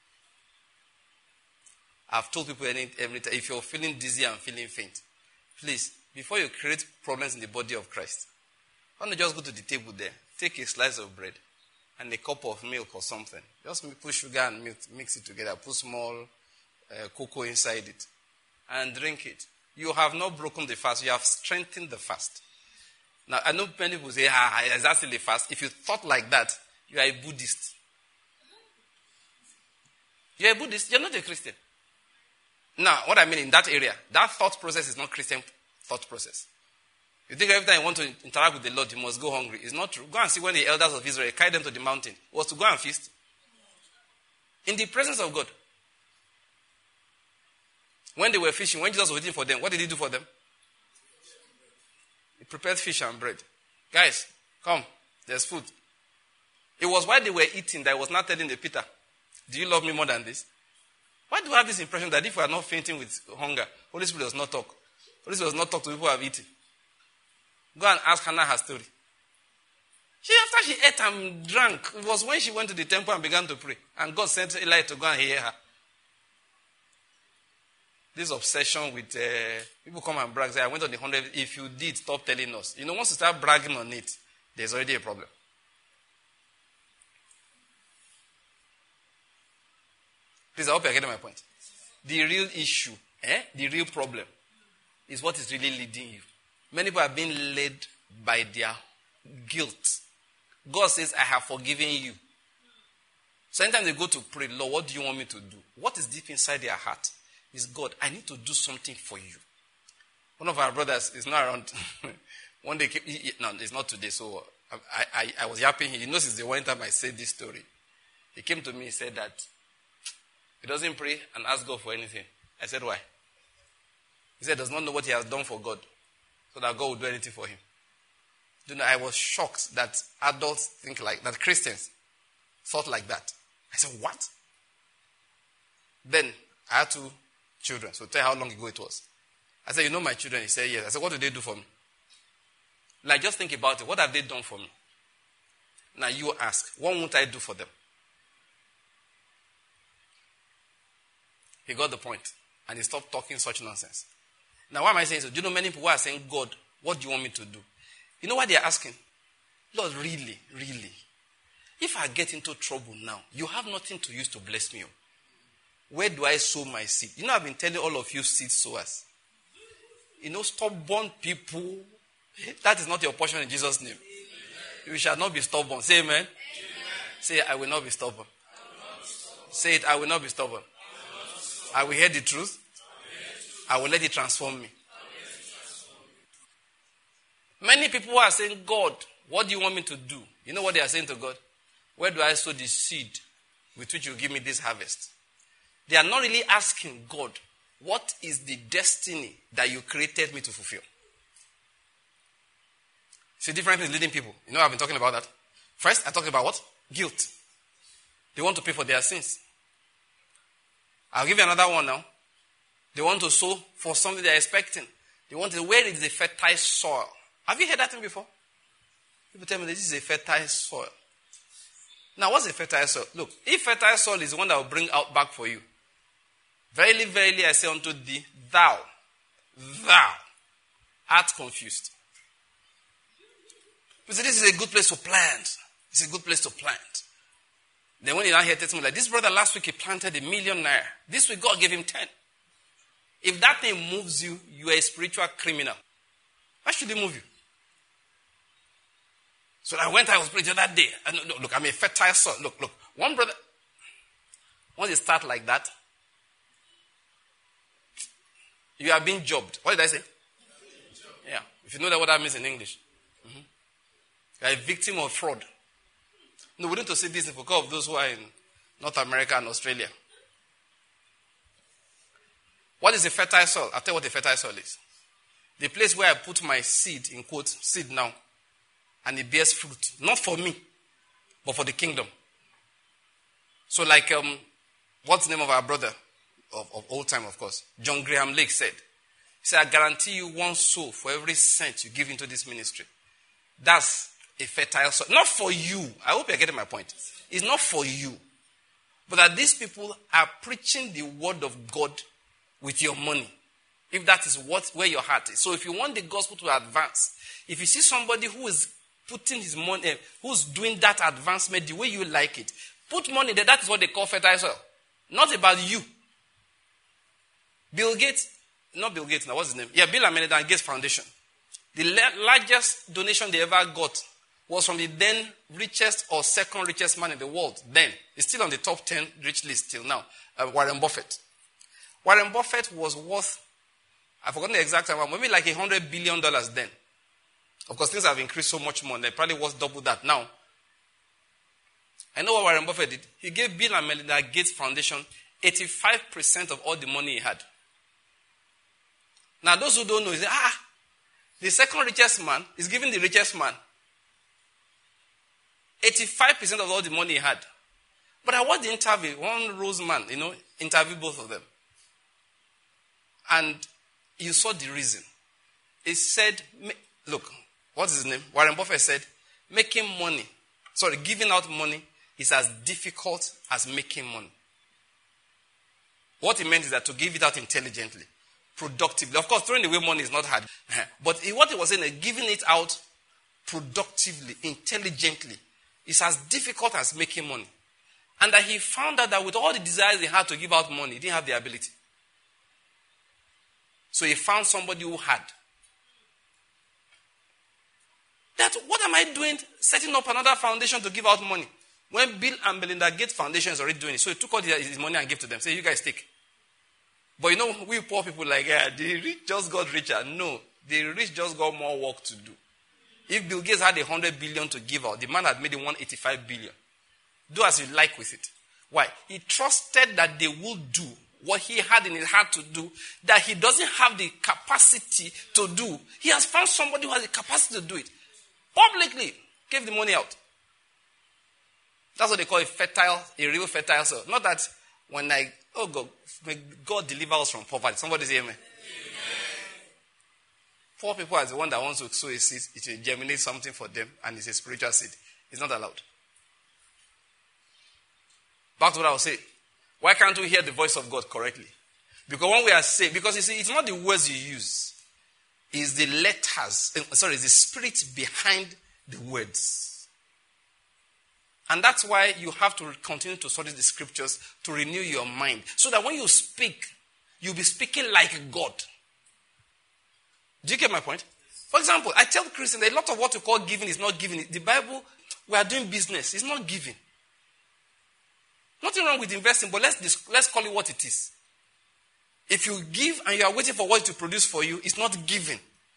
I've told people any, every time, if you're feeling dizzy and feeling faint, please, before you create problems in the body of Christ, why don't you just go to the table there, take a slice of bread and a cup of milk or something. Just put sugar and milk, mix it together, put small uh, cocoa inside it, and drink it. You have not broken the fast, you have strengthened the fast. Now, I know many people say, ah, is that still a fast? If you thought like that, you are a Buddhist. You're a Buddhist, you're not a Christian. Now, what I mean in that area, that thought process is not Christian thought process. You think every time you want to interact with the Lord, you must go hungry. It's not true. Go and see when the elders of Israel carried them to the mountain. It was to go and feast. In the presence of God. When they were fishing, when Jesus was waiting for them, what did he do for them? He prepared fish and bread. Guys, come, there's food. It was while they were eating that I was not telling the Peter, do you love me more than this? Why do I have this impression that if we are not fainting with hunger, Holy Spirit does not talk? Holy Spirit does not talk to people who have eaten. Go and ask Hannah her story. She, after she ate and drank, it was when she went to the temple and began to pray. And God sent Eli to go and hear her. This obsession with, uh, people come and brag, say, I went on the hundred. If you did, stop telling us. You know, once you start bragging on it, there's already a problem. Please, I hope you're getting my point. The real issue, eh, the real problem, is what is really leading you. Many people are being led by their guilt. God says, I have forgiven you. So anytime they go to pray, Lord, what do you want me to do? What is deep inside their heart is, God, I need to do something for you. One of our brothers is not around. One day, he, he, no, it's not today, so I, I, I was yapping. He knows it's the one time I said this story. He came to me and said that he doesn't pray and ask God for anything. I said, why? He said, does not know what he has done for God, so that God will do anything for him. You know, I was shocked that adults think like that, Christians thought like that. I said, what? Then I had two children, so tell how long ago it was. I said, you know my children? He said, yes. I said, what do they do for me? Like, just think about it. What have they done for me? Now you ask, what won't I do for them? He got the point, and he stopped talking such nonsense. Now, why am I saying so? Do you know many people are saying, God, what do you want me to do? You know what they are asking? Lord, really, really, if I get into trouble now, you have nothing to use to bless me. Where do I sow my seed? You know, I've been telling all of you seed sowers. You know, stubborn people, that is not your portion in Jesus' name. You shall not be stubborn. Say amen. Amen. Say, I will not be stubborn. Say it, I will not be stubborn. I will hear the truth. I will let it transform me. Many people are saying, God, what do you want me to do? You know what they are saying to God? Where do I sow the seed with which you give me this harvest? They are not really asking God, what is the destiny that you created me to fulfill? See, different things leading people. You know, I've been talking about that. First, I talked about what? Guilt. They want to pay for their sins. I'll give you another one now. They want to sow for something they're expecting. They want to, where is the fertile soil? Have you heard that thing before? People tell me this is a fertile soil. Now, what's a fertile soil? Look, if fertile soil is the one that will bring out back for you, verily, verily, I say unto thee, thou, thou art confused. You see, this is a good place to plant. It's a good place to plant. Then when you now hear testimony like, this brother last week he planted a million naira. This week God gave him ten. If that thing moves you, you are a spiritual criminal. Why should it move you? So I went, I was praying the other day. And look, look, I'm a fertile soil. Look, look. One brother, once you start like that, you are being jobbed. What did I say? Yeah. If you know that what that means in English. Mm-hmm. You are a victim of fraud. No, we need to say this for all of those who are in North America and Australia. What is a fertile soil? I'll tell you what a fertile soil is. The place where I put my seed, in quotes, seed now, and it bears fruit. Not for me, but for the kingdom. So like, um, what's the name of our brother of, of old time, of course? John Graham Lake said, He said, I guarantee you one soul for every cent you give into this ministry. That's a fertile soil. Not for you. I hope you're getting my point. It's not for you. But that these people are preaching the word of God with your money. If that is what where your heart is. So if you want the gospel to advance, if you see somebody who is putting his money, uh, who's doing that advancement the way you like it, put money there. That is what they call fertile soil. Not about you. Bill Gates, not Bill Gates now, what's his name? Yeah, Bill and Melinda Gates Foundation. The la- largest donation they ever got was from the then richest or second richest man in the world. Then, it's still on the top ten rich list till now, uh, Warren Buffett. Warren Buffett was worth, I've forgotten the exact amount, maybe like a hundred billion dollars then. Of course, things have increased so much more. They're probably worth double that now. I know what Warren Buffett did. He gave Bill and Melinda Gates Foundation eighty-five percent of all the money he had. Now, those who don't know, say, ah, the second richest man is giving the richest man eighty-five percent of all the money he had. But I watched the interview. One Rose man, you know, interviewed both of them. And you saw the reason. He said, look, what's his name? Warren Buffett said, making money, sorry, giving out money is as difficult as making money. What he meant is that to give it out intelligently, productively. Of course, throwing away money is not hard. But what he was saying is giving it out productively, intelligently, is as difficult as making money. And that he found out that with all the desires he had to give out money, he didn't have the ability. So he found somebody who had. That, what am I doing setting up another foundation to give out money? When Bill and Melinda Gates Foundation is already doing it. So he took all his money and gave to them. Say, you guys take. But you know, we poor people like, yeah, the rich just got richer. No, the rich just got more work to do. If Bill Gates had a hundred billion to give out, the man had made it one eighty-five billion. Do as you like with it. Why? He trusted that they will do what he had in his heart to do, that he doesn't have the capacity to do. He has found somebody who has the capacity to do it. Publicly, gave the money out. That's what they call a fertile, a real fertile soil. Not that when I, oh God, may God deliver us from poverty. Somebody say amen. Amen. Poor people are the one that wants to sow a seed, it will germinate something for them, and it's a spiritual seed. It's not allowed. Back to what I was saying. Why can't we hear the voice of God correctly? Because when we are saved, because you see, it's not the words you use, it's the letters, sorry, it's the spirit behind the words. And that's why you have to continue to study the scriptures to renew your mind. So that when you speak, you'll be speaking like God. Do you get my point? For example, I tell Christians that a lot of what you call giving is not giving. The Bible, we are doing business. It's not giving. Nothing wrong with investing, but let's, let's call it what it is. If you give and you are waiting for what to produce for you, it's not giving.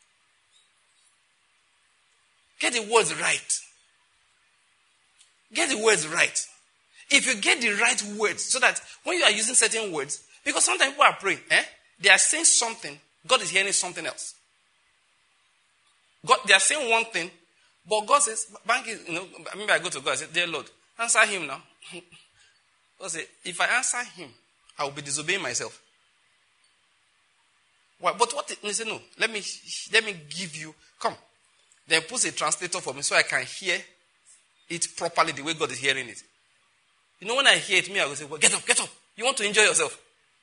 Get the words right. Get the words right. If you get the right words, so that when you are using certain words, because sometimes people are praying, eh? They are saying something, God is hearing something else. God, they are saying one thing, but God says, bank is, you know, maybe I go to God and say, dear Lord, answer him now. God says, if I answer him, I will be disobeying myself. Why? But what? He said, no, let me, let me give you, come. Then put a translator for me so I can hear it properly the way God is hearing it. You know, when I hear it, me, I will say, well, get up, get up. You want to enjoy yourself.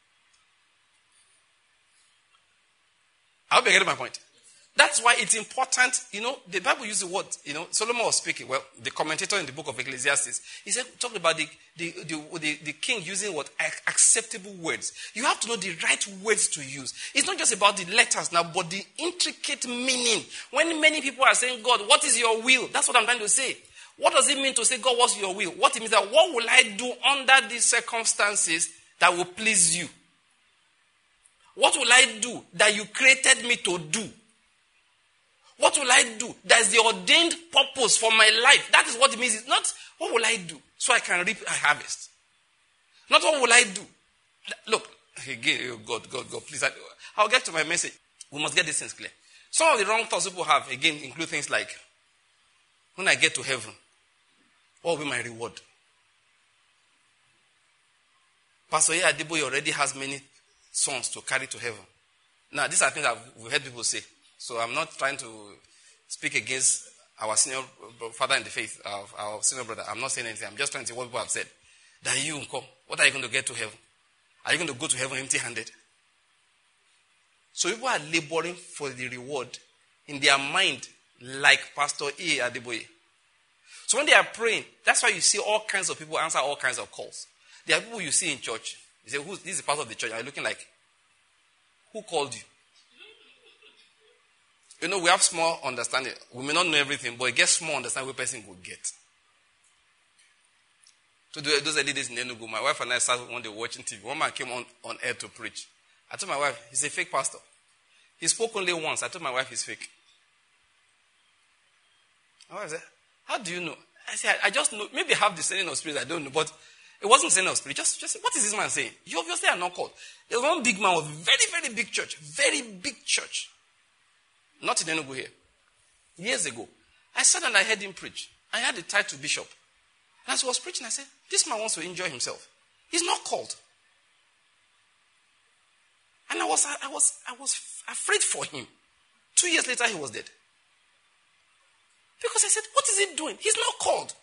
I hope you get my point. That's why it's important, you know, the Bible uses the word, you know, Solomon was speaking, well, the commentator in the book of Ecclesiastes, he said, talked about the, the, the, the, the king using what? Acceptable words. You have to know the right words to use. It's not just about the letters now, but the intricate meaning. When many people are saying, God, what is your will? That's what I'm trying to say. What does it mean to say, God, what's your will? What it means that, what will I do under these circumstances that will please you? What will I do that you created me to do? What will I do? That is the ordained purpose for my life. That is what it means. It's not, what will I do so I can reap a harvest? Not what will I do. Look, again, oh God, God, God, please. I, I'll get to my message. We must get these things clear. Some of the wrong thoughts people have, again, include things like, when I get to heaven, what will be my reward? Pastor Adeboye already has many sons to carry to heaven. Now, these are things that we've heard people say. So I'm not trying to speak against our senior father in the faith, our, our senior brother. I'm not saying anything. I'm just trying to say what people have said. That you, what are you going to get to heaven? Are you going to go to heaven empty-handed? So people are laboring for the reward in their mind, like Pastor E. Adeboye. So when they are praying, that's why you see all kinds of people answer all kinds of calls. There are people you see in church. You say, Who's, this is part of the church. Are you looking like, who called you? You know, we have small understanding. We may not know everything, but it gets small understanding what person will get. To do those early days in Enugu, my wife and I started one day watching T V. One man came on, on air to preach. I told my wife, he's a fake pastor. He spoke only once. I told my wife he's fake. My wife said, how do you know? I said, I just know. Maybe I have the saying of spirit, I don't know. But it wasn't saying of spirit. Just, just what is this man saying? You obviously are not called. There was one big man with very, very big church. Very big church. Not in Enugu here. Years ago. I sat and I heard him preach. I had the title bishop. And as he was preaching, I said, this man wants to enjoy himself. He's not called. And I was, I was, I was afraid for him. Two years later, he was dead. Because I said, what is he doing? He's not called.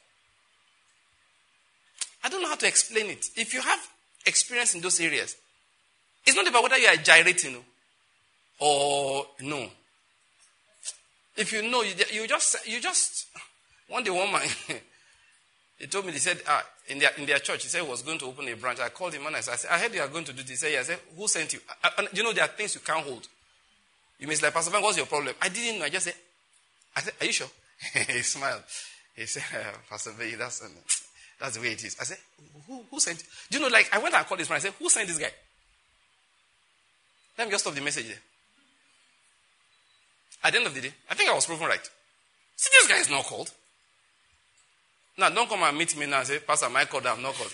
I don't know how to explain it. If you have experience in those areas, it's not about whether you are gyrating or no. If you know, you, you just, you just, one day one man, he told me, he said, ah, in their, in their church, he said he was going to open a branch. I called him and I said, I heard you are going to do this. He said, yeah. I said, who sent you? I, and you know, there are things you can't hold. You may say, like, Pastor Frank, what's your problem? I didn't know. I just said, I said, are you sure? He smiled. He said, Pastor B, that's, um, that's the way it is. I said, who, who sent you? Do you know, like, I went and called this man. I said, who sent this guy? Let me just stop the message there. At the end of the day, I think I was proven right. See, this guy is not called. Now, don't come and meet me now and say, Pastor, my called, I'm not called.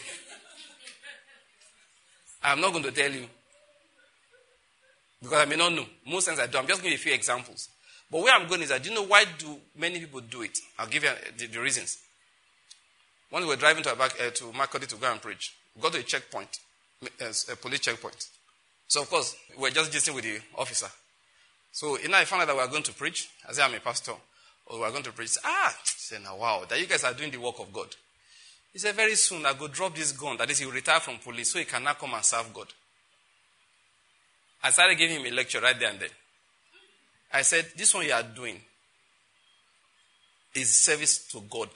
I'm not going to tell you. Because I may not know. Most times I do. I'm just giving you a few examples. But where I'm going is that, do you know why do many people do it? I'll give you the, the reasons. When we were driving to, back, uh, to Makodi to go and preach, we got to a checkpoint, a police checkpoint. So, of course, we were just gisting with the officer. So, you know, I found out that we were going to preach. I said, I'm a pastor. Or we are going to preach. Ah, I said, now, wow, that you guys are doing the work of God. He said, very soon I go drop this gun. That is, he will retire from police so he can now come and serve God. I started giving him a lecture right there and then. I said, this one you are doing is service to God.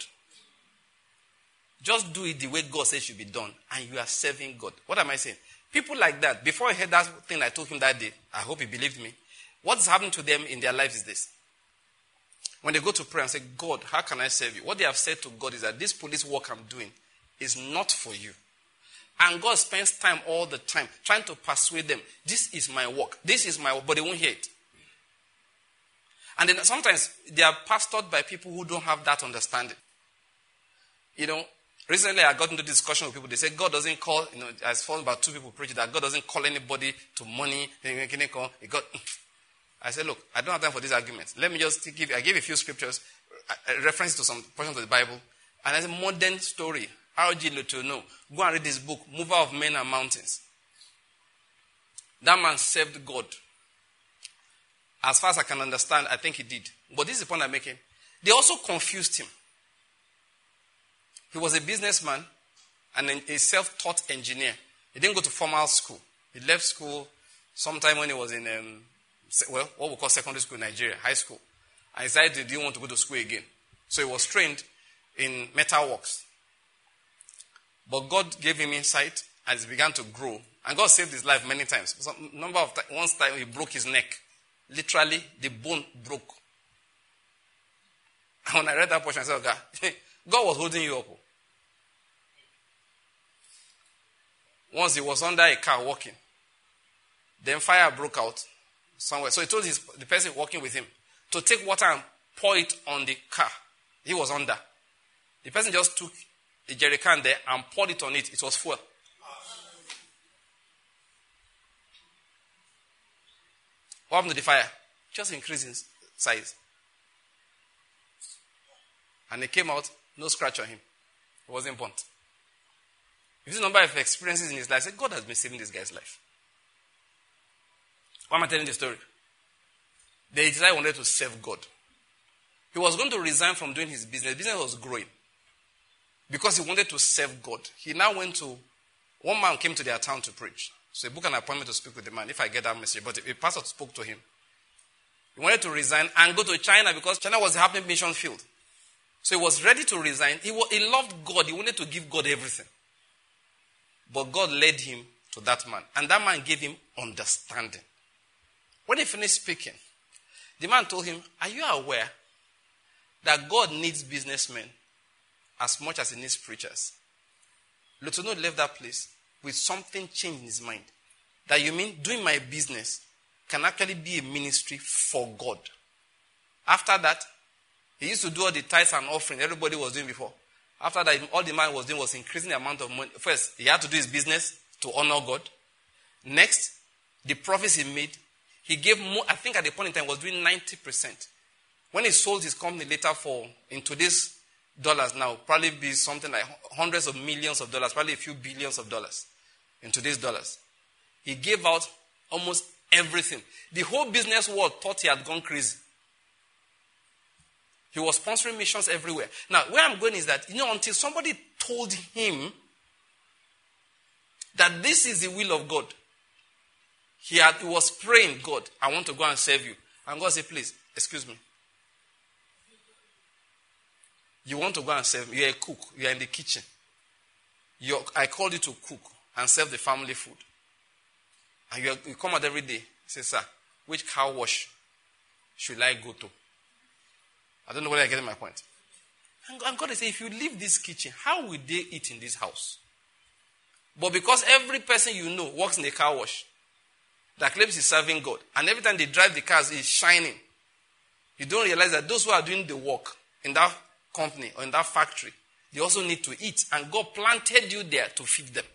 Just do it the way God says it should be done, and you are serving God. What am I saying? People like that, before I heard that thing I told him that day, I hope he believed me. What's happening to them in their lives is this. When they go to pray and say, God, how can I serve you? What they have said to God is that this police work I'm doing is not for you. And God spends time all the time trying to persuade them, this is my work. This is my work, but they won't hear it. And then sometimes they are pastored by people who don't have that understanding. You know, recently I got into discussion with people. They say God doesn't call, you know, as far about two people preaching that God doesn't call anybody to money. God. I said, look, I don't have time for these arguments. Let me just give, I gave a few scriptures, reference to some portions of the Bible. And I said, modern story. R G Lutono. Go and read this book, Mover of Men and Mountains. That man served God. As far as I can understand, I think he did. But this is the point I'm making. They also confused him. He was a businessman and a self-taught engineer. He didn't go to formal school. He left school sometime when he was in, um, well, what we call secondary school in Nigeria, high school. And he decided he didn't want to go to school again. So he was trained in metalworks. But God gave him insight and he began to grow. And God saved his life many times. Some number of times, one time he broke his neck. Literally, the bone broke. And when I read that portion, I said, okay, God was holding you up. Once he was under a car walking. Then fire broke out somewhere. So he told his, the person walking with him to take water and pour it on the car. He was under. The person just took a jerry can there and poured it on it. It was full. What happened to the fire? Just increasing size. And it came out, no scratch on him. It wasn't burnt. If this number of experiences in his life, say, God has been saving this guy's life. Why am I telling the story? They decided he wanted to serve God. He was going to resign from doing his business. Business was growing. Because he wanted to serve God. He now went to, one man came to their town to preach. So he booked an appointment to speak with the man, if I get that message. But a pastor spoke to him. He wanted to resign and go to China because China was the happening mission field. So he was ready to resign. He, was, he loved God. He wanted to give God everything. But God led him to that man. And that man gave him understanding. When he finished speaking, the man told him, are you aware that God needs businessmen as much as he needs preachers? Lotono left that place with something changed in his mind. That you mean doing my business can actually be a ministry for God. After that, he used to do all the tithes and offering everybody was doing before. After that, all the man was doing was increasing the amount of money. First, he had to do his business to honor God. Next, the profits he made, he gave more. I think at the point in time, he was doing ninety percent. When he sold his company later for, in today's dollars now, probably be something like hundreds of millions of dollars, probably a few billions of dollars in today's dollars. He gave out almost everything. The whole business world thought he had gone crazy. He was sponsoring missions everywhere. Now, where I'm going is that, you know, until somebody told him that this is the will of God, he, had, he was praying, God, I want to go and serve you. And God said, please, excuse me. You want to go and serve me. You're a cook. You're in the kitchen. You're, I called you to cook and serve the family food. And you, you come out every day. Say, sir, which car wash should I go to? I don't know whether I'm getting my point. And, and God is saying, if you leave this kitchen, how will they eat in this house? But because every person you know works in a car wash that claims he's serving God, and every time they drive the cars, it's shining, you don't realize that those who are doing the work in that company or in that factory, they also need to eat. And God planted you there to feed them.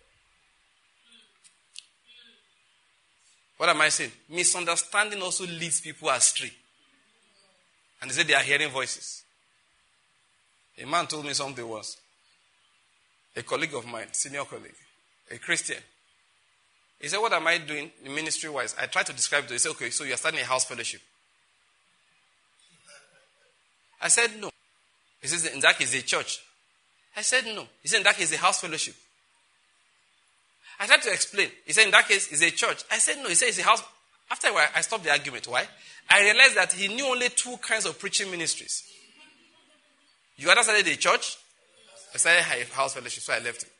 What am I saying? Misunderstanding also leads people astray. And they say they are hearing voices. A man told me something once. A colleague of mine, senior colleague, a Christian. He said, what am I doing ministry-wise? I tried to describe it to him. He said, okay, so you're starting a house fellowship. I said, no. He says, in that case, a church. I said, no. He said, in that case, a house fellowship. I tried to explain. He said, in that case, it's a church. I said, no. He said, it's a house. After a while, I stopped the argument. Why? I realized that he knew only two kinds of preaching ministries. You either started a church, I started a house fellowship, so I left him.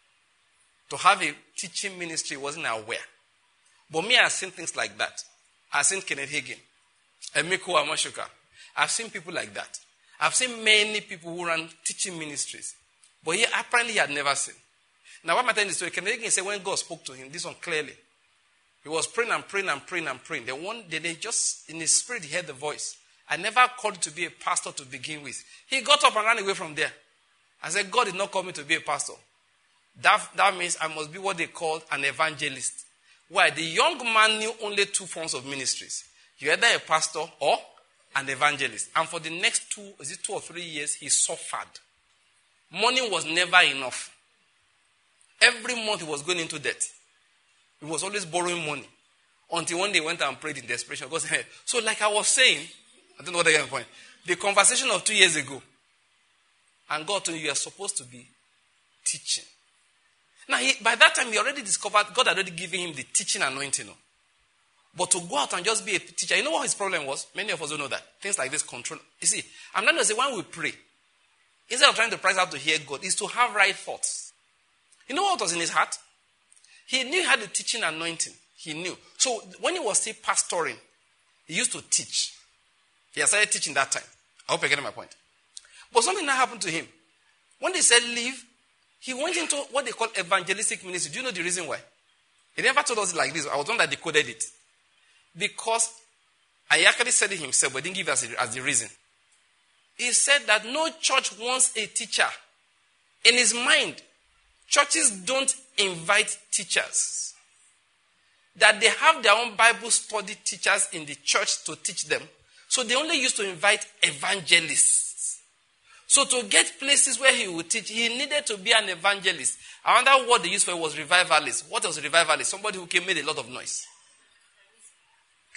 To have a teaching ministry, wasn't aware. But me, I've seen things like that. I've seen Kenneth Hagin, Emeko Amashoka. I've seen people like that. I've seen many people who run teaching ministries. But he apparently he had never seen. Now, what am I telling this story? Kenneth Hagin said when God spoke to him, this one clearly, he was praying and praying and praying and praying. Then one day, they just, in his spirit, he heard the voice. I never called you to be a pastor to begin with. He got up and ran away from there. I said, God did not call me to be a pastor. That, that means I must be what they call an evangelist. Why? The young man knew only two forms of ministries. You're either a pastor or an evangelist. And for the next two, is it two or three years, he suffered. Money was never enough. Every month he was going into debt. He was always borrowing money. Until one day he went and prayed in desperation. God said, so like I was saying, I don't know what I get point. The conversation of two years ago. And God told you, you are supposed to be teaching. Now, he, by that time, he already discovered, God had already given him the teaching anointing. But to go out and just be a teacher, you know what his problem was? Many of us don't know that. Things like this control. You see, I'm not going to say when we pray, instead of trying to price out to hear God, is to have right thoughts. You know what was in his heart? He knew he had the teaching anointing. He knew. So when he was still pastoring, he used to teach. He had started teaching that time. I hope you're getting my point. But something that happened to him. When they said leave, he went into what they call evangelistic ministry. Do you know the reason why? He never told us it like this. I was the one that decoded it. Because I actually said it himself, but didn't give us as the reason. He said that no church wants a teacher. In his mind, churches don't invite teachers. That they have their own Bible study teachers in the church to teach them. So they only used to invite evangelists. So to get places where he would teach, he needed to be an evangelist. Another word they used for it was revivalist. What was revivalist? Somebody who came made a lot of noise.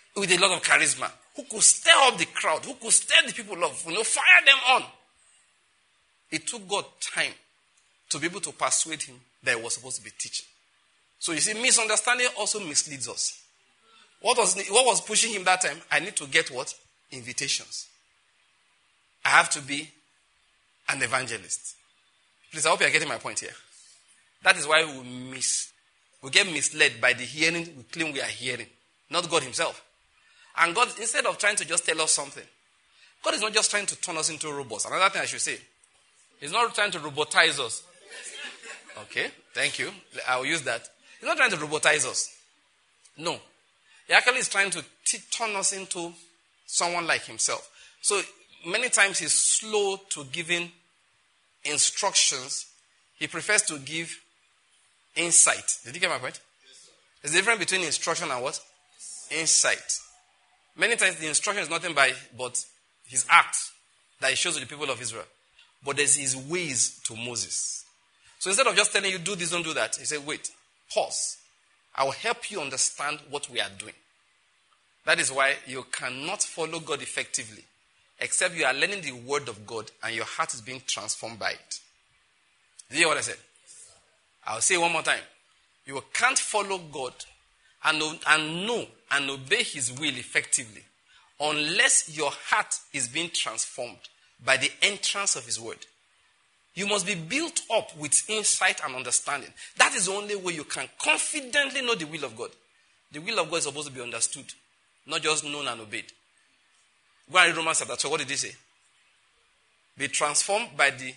with a lot of charisma, who could stir up the crowd, who could stir the people up, you know, fire them on. It took God time to be able to persuade him that he was supposed to be teaching. So you see, misunderstanding also misleads us. What was, what was pushing him that time? I need to get what? Invitations. I have to be an evangelist. Please, I hope you are getting my point here. That is why we miss, we get misled by the hearing we claim we are hearing, not God himself. And God, instead of trying to just tell us something, God is not just trying to turn us into robots. Another thing I should say, he's not trying to robotize us. Okay, thank you. I'll use that. He's not trying to robotize us. No. He actually is trying to t- turn us into someone like himself. So many times he's slow to giving instructions. He prefers to give insight. Did you get my point? There's a difference between instruction and what? Insight. Many times the instruction is nothing by but his act that he shows to the people of Israel. But there's his ways to Moses. So instead of just telling you, do this, don't do that, he said, wait, pause. I will help you understand what we are doing. That is why you cannot follow God effectively except you are learning the word of God and your heart is being transformed by it. Did you hear what I said? I'll say it one more time. You can't follow God and, and know and obey his will effectively unless your heart is being transformed by the entrance of his word. You must be built up with insight and understanding. That is the only way you can confidently know the will of God. The will of God is supposed to be understood, not just known and obeyed. Go and read Romans chapter twelve. What did he say? Be transformed by the...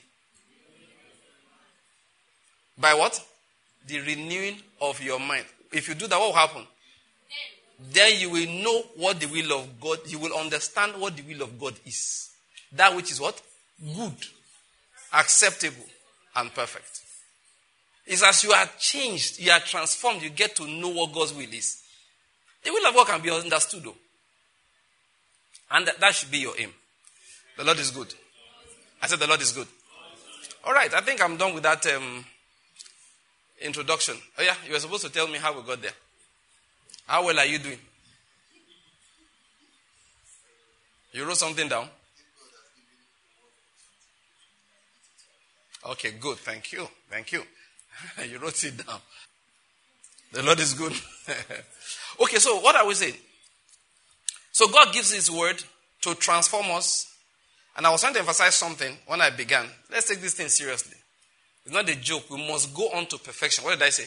By what? The renewing of your mind. If you do that, what will happen? Then you will know what the will of God, you will understand what the will of God is. That which is what? Good, acceptable, and perfect. It's as you are changed, you are transformed, you get to know what God's will is. The will of God can be understood though. And that, that should be your aim. The Lord is good. I said the Lord is good. All right, I think I'm done with that um, introduction. Oh yeah, you were supposed to tell me how we got there. How well are you doing? You wrote something down? Okay, good. Thank you. Thank you. You wrote it down. The Lord is good. Okay, so what are we saying? So God gives his word to transform us. And I was trying to emphasize something when I began. Let's take this thing seriously. It's not a joke. We must go on to perfection. What did I say?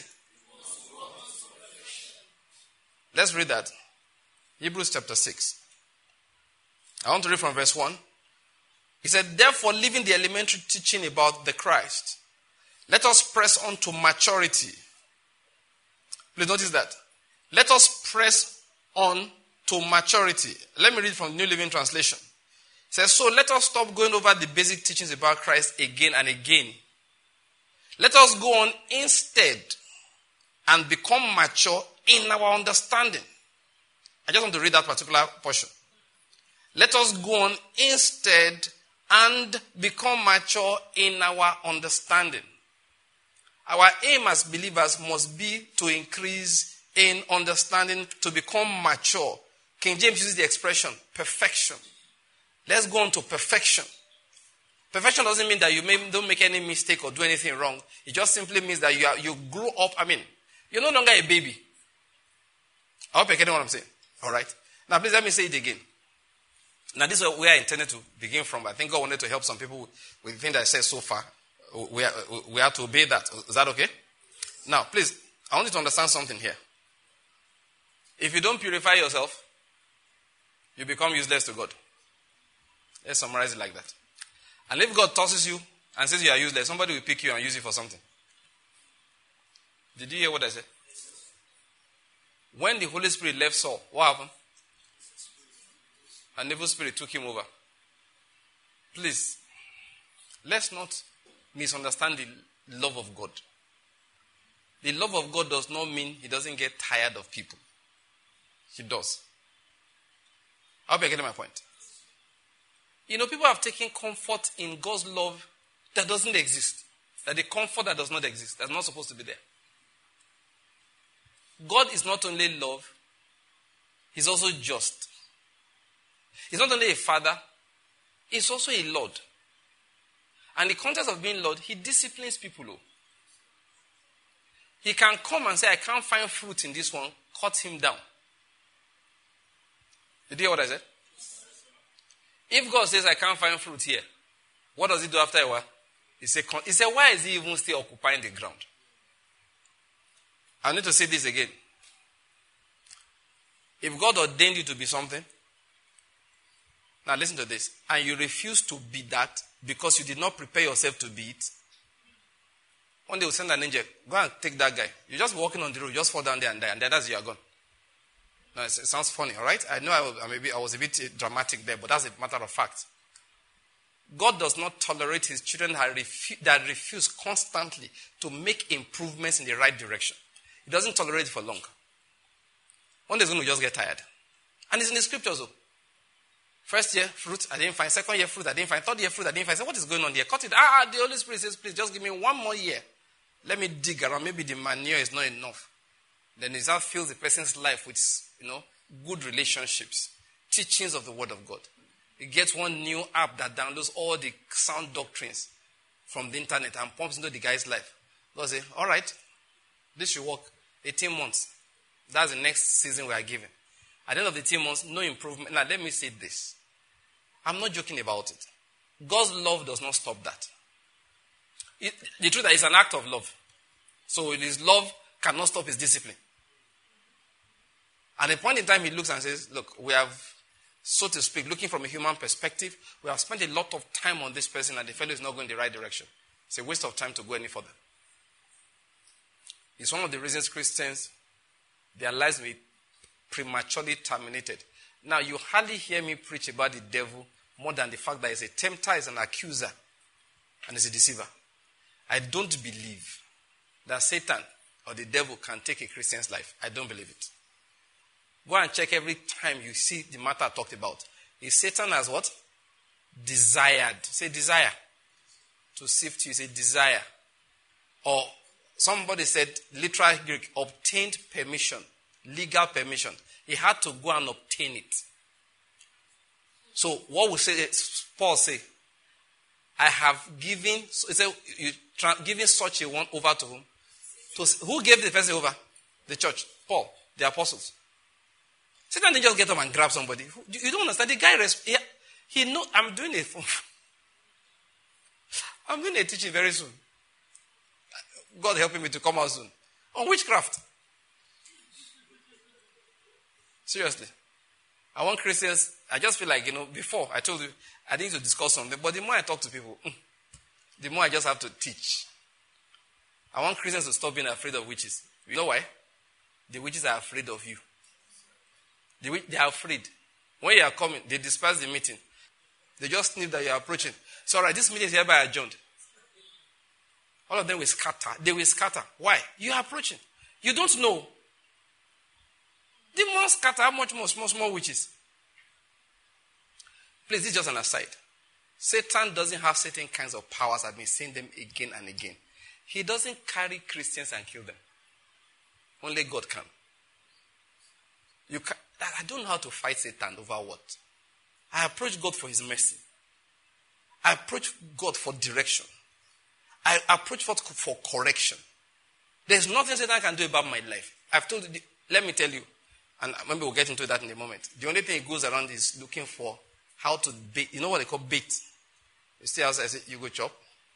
Let's read that. Hebrews chapter six. I want to read from verse one. He said, therefore, leaving the elementary teaching about the Christ, let us press on to maturity. Please notice that. Let us press on to maturity. Let me read from the New Living Translation. It says, so let us stop going over the basic teachings about Christ again and again. Let us go on instead and become mature in our understanding. I just want to read that particular portion. Let us go on instead and become mature in our understanding. Our aim as believers must be to increase in understanding, to become mature. King James uses the expression perfection. Let's go on to perfection. Perfection doesn't mean that you may, don't make any mistake or do anything wrong. It just simply means that you are, you grow up. I mean, you're no longer a baby. I hope you're getting what I'm saying. All right. Now, please let me say it again. Now, this is where I intended to begin from. I think God wanted to help some people with the thing that I said so far. We, are, we have to obey that. Is that okay? Now, please, I want you to understand something here. If you don't purify yourself, you become useless to God. Let's summarize it like that. And if God tosses you and says you are useless, somebody will pick you and use you for something. Did you hear what I said? When the Holy Spirit left Saul, what happened? An evil spirit took him over. Please, let's not misunderstand the love of God. The love of God does not mean he doesn't get tired of people. He does. I hope you're getting my point. You know, people have taken comfort in God's love that doesn't exist. That the comfort that does not exist, that's not supposed to be there. God is not only love, He's also just. He's not only a father, he's also a Lord. And in the context of being Lord, he disciplines people. Oh. He can come and say, I can't find fruit in this one. Cut him down. Did you hear what I said? If God says, I can't find fruit here, what does he do after a while? He said, he said, why is he even still occupying the ground? I need to say this again. If God ordained you to be something, now listen to this, and you refuse to be that because you did not prepare yourself to be it, one day we'll send an angel, go and take that guy. You're just walking on the road, just fall down there and die, and then that's you are gone. Now, it sounds funny, all right? I know I was, maybe I was a bit dramatic there, but that's a matter of fact. God does not tolerate his children that refuse, that refuse constantly to make improvements in the right direction. He doesn't tolerate it for long. One day he's going to just get tired. And it's in the scriptures, though. First year, fruit, I didn't find. Second year, fruit, I didn't find. Third year, fruit, I didn't find. So what is going on here? Cut it. Ah, ah, the Holy Spirit says, please, just give me one more year. Let me dig around. Maybe the manure is not enough. Then it that fills the person's life with, you know, good relationships, teachings of the Word of God. He gets one new app that downloads all the sound doctrines from the internet and pumps into the guy's life. God say, all right, this should work. eighteen months. That's the next season we are given. At the end of the eighteen months, no improvement. Now, let me say this. I'm not joking about it. God's love does not stop that. It, the truth is, it's an act of love. So his love cannot stop his discipline. At a point in time, he looks and says, look, we have, so to speak, looking from a human perspective, we have spent a lot of time on this person and the fellow is not going the right direction. It's a waste of time to go any further. It's one of the reasons Christians, their lives will be prematurely terminated. Now, you hardly hear me preach about the devil more than the fact that he's a tempter, he's an accuser, and he's a deceiver. I don't believe that Satan or the devil can take a Christian's life. I don't believe it. Go and check every time you see the matter I talked about. Is Satan has what? Desired. Say desire. To sift you, say desire. Or somebody said, literal Greek, obtained permission. Legal permission. He had to go and obtain it. So what will say, Paul say? I have given, he said, you tra- given such a one over to whom? To, who gave the person over? The church. Paul. The apostles. Satan didn't just get up and grab somebody. You don't understand. The guy, resp- he, he know, I'm doing a, I'm doing a teaching very soon. God helping me to come out soon. On witchcraft. Seriously. I want Christians, I just feel like, you know, before I told you, I need to discuss something, but the more I talk to people, the more I just have to teach. I want Christians to stop being afraid of witches. You know why? The witches are afraid of you. The, they are afraid. When you are coming, they despise the meeting. They just sniff that you are approaching. So, all right, this meeting is hereby adjourned. All of them will scatter. They will scatter. Why? You are approaching. You don't know. The more scatter, how much more small, small witches? Please, this is just an aside. Satan doesn't have certain kinds of powers. I've been saying them again and again. He doesn't carry Christians and kill them. Only God can. You can. I don't know how to fight Satan over what. I approach God for his mercy. I approach God for direction. I approach God for correction. There's nothing Satan can do about my life. I've told you, let me tell you, and maybe we'll get into that in a moment. The only thing he goes around is looking for how to bait. You know what they call bait? You stay outside, I say, you go chop.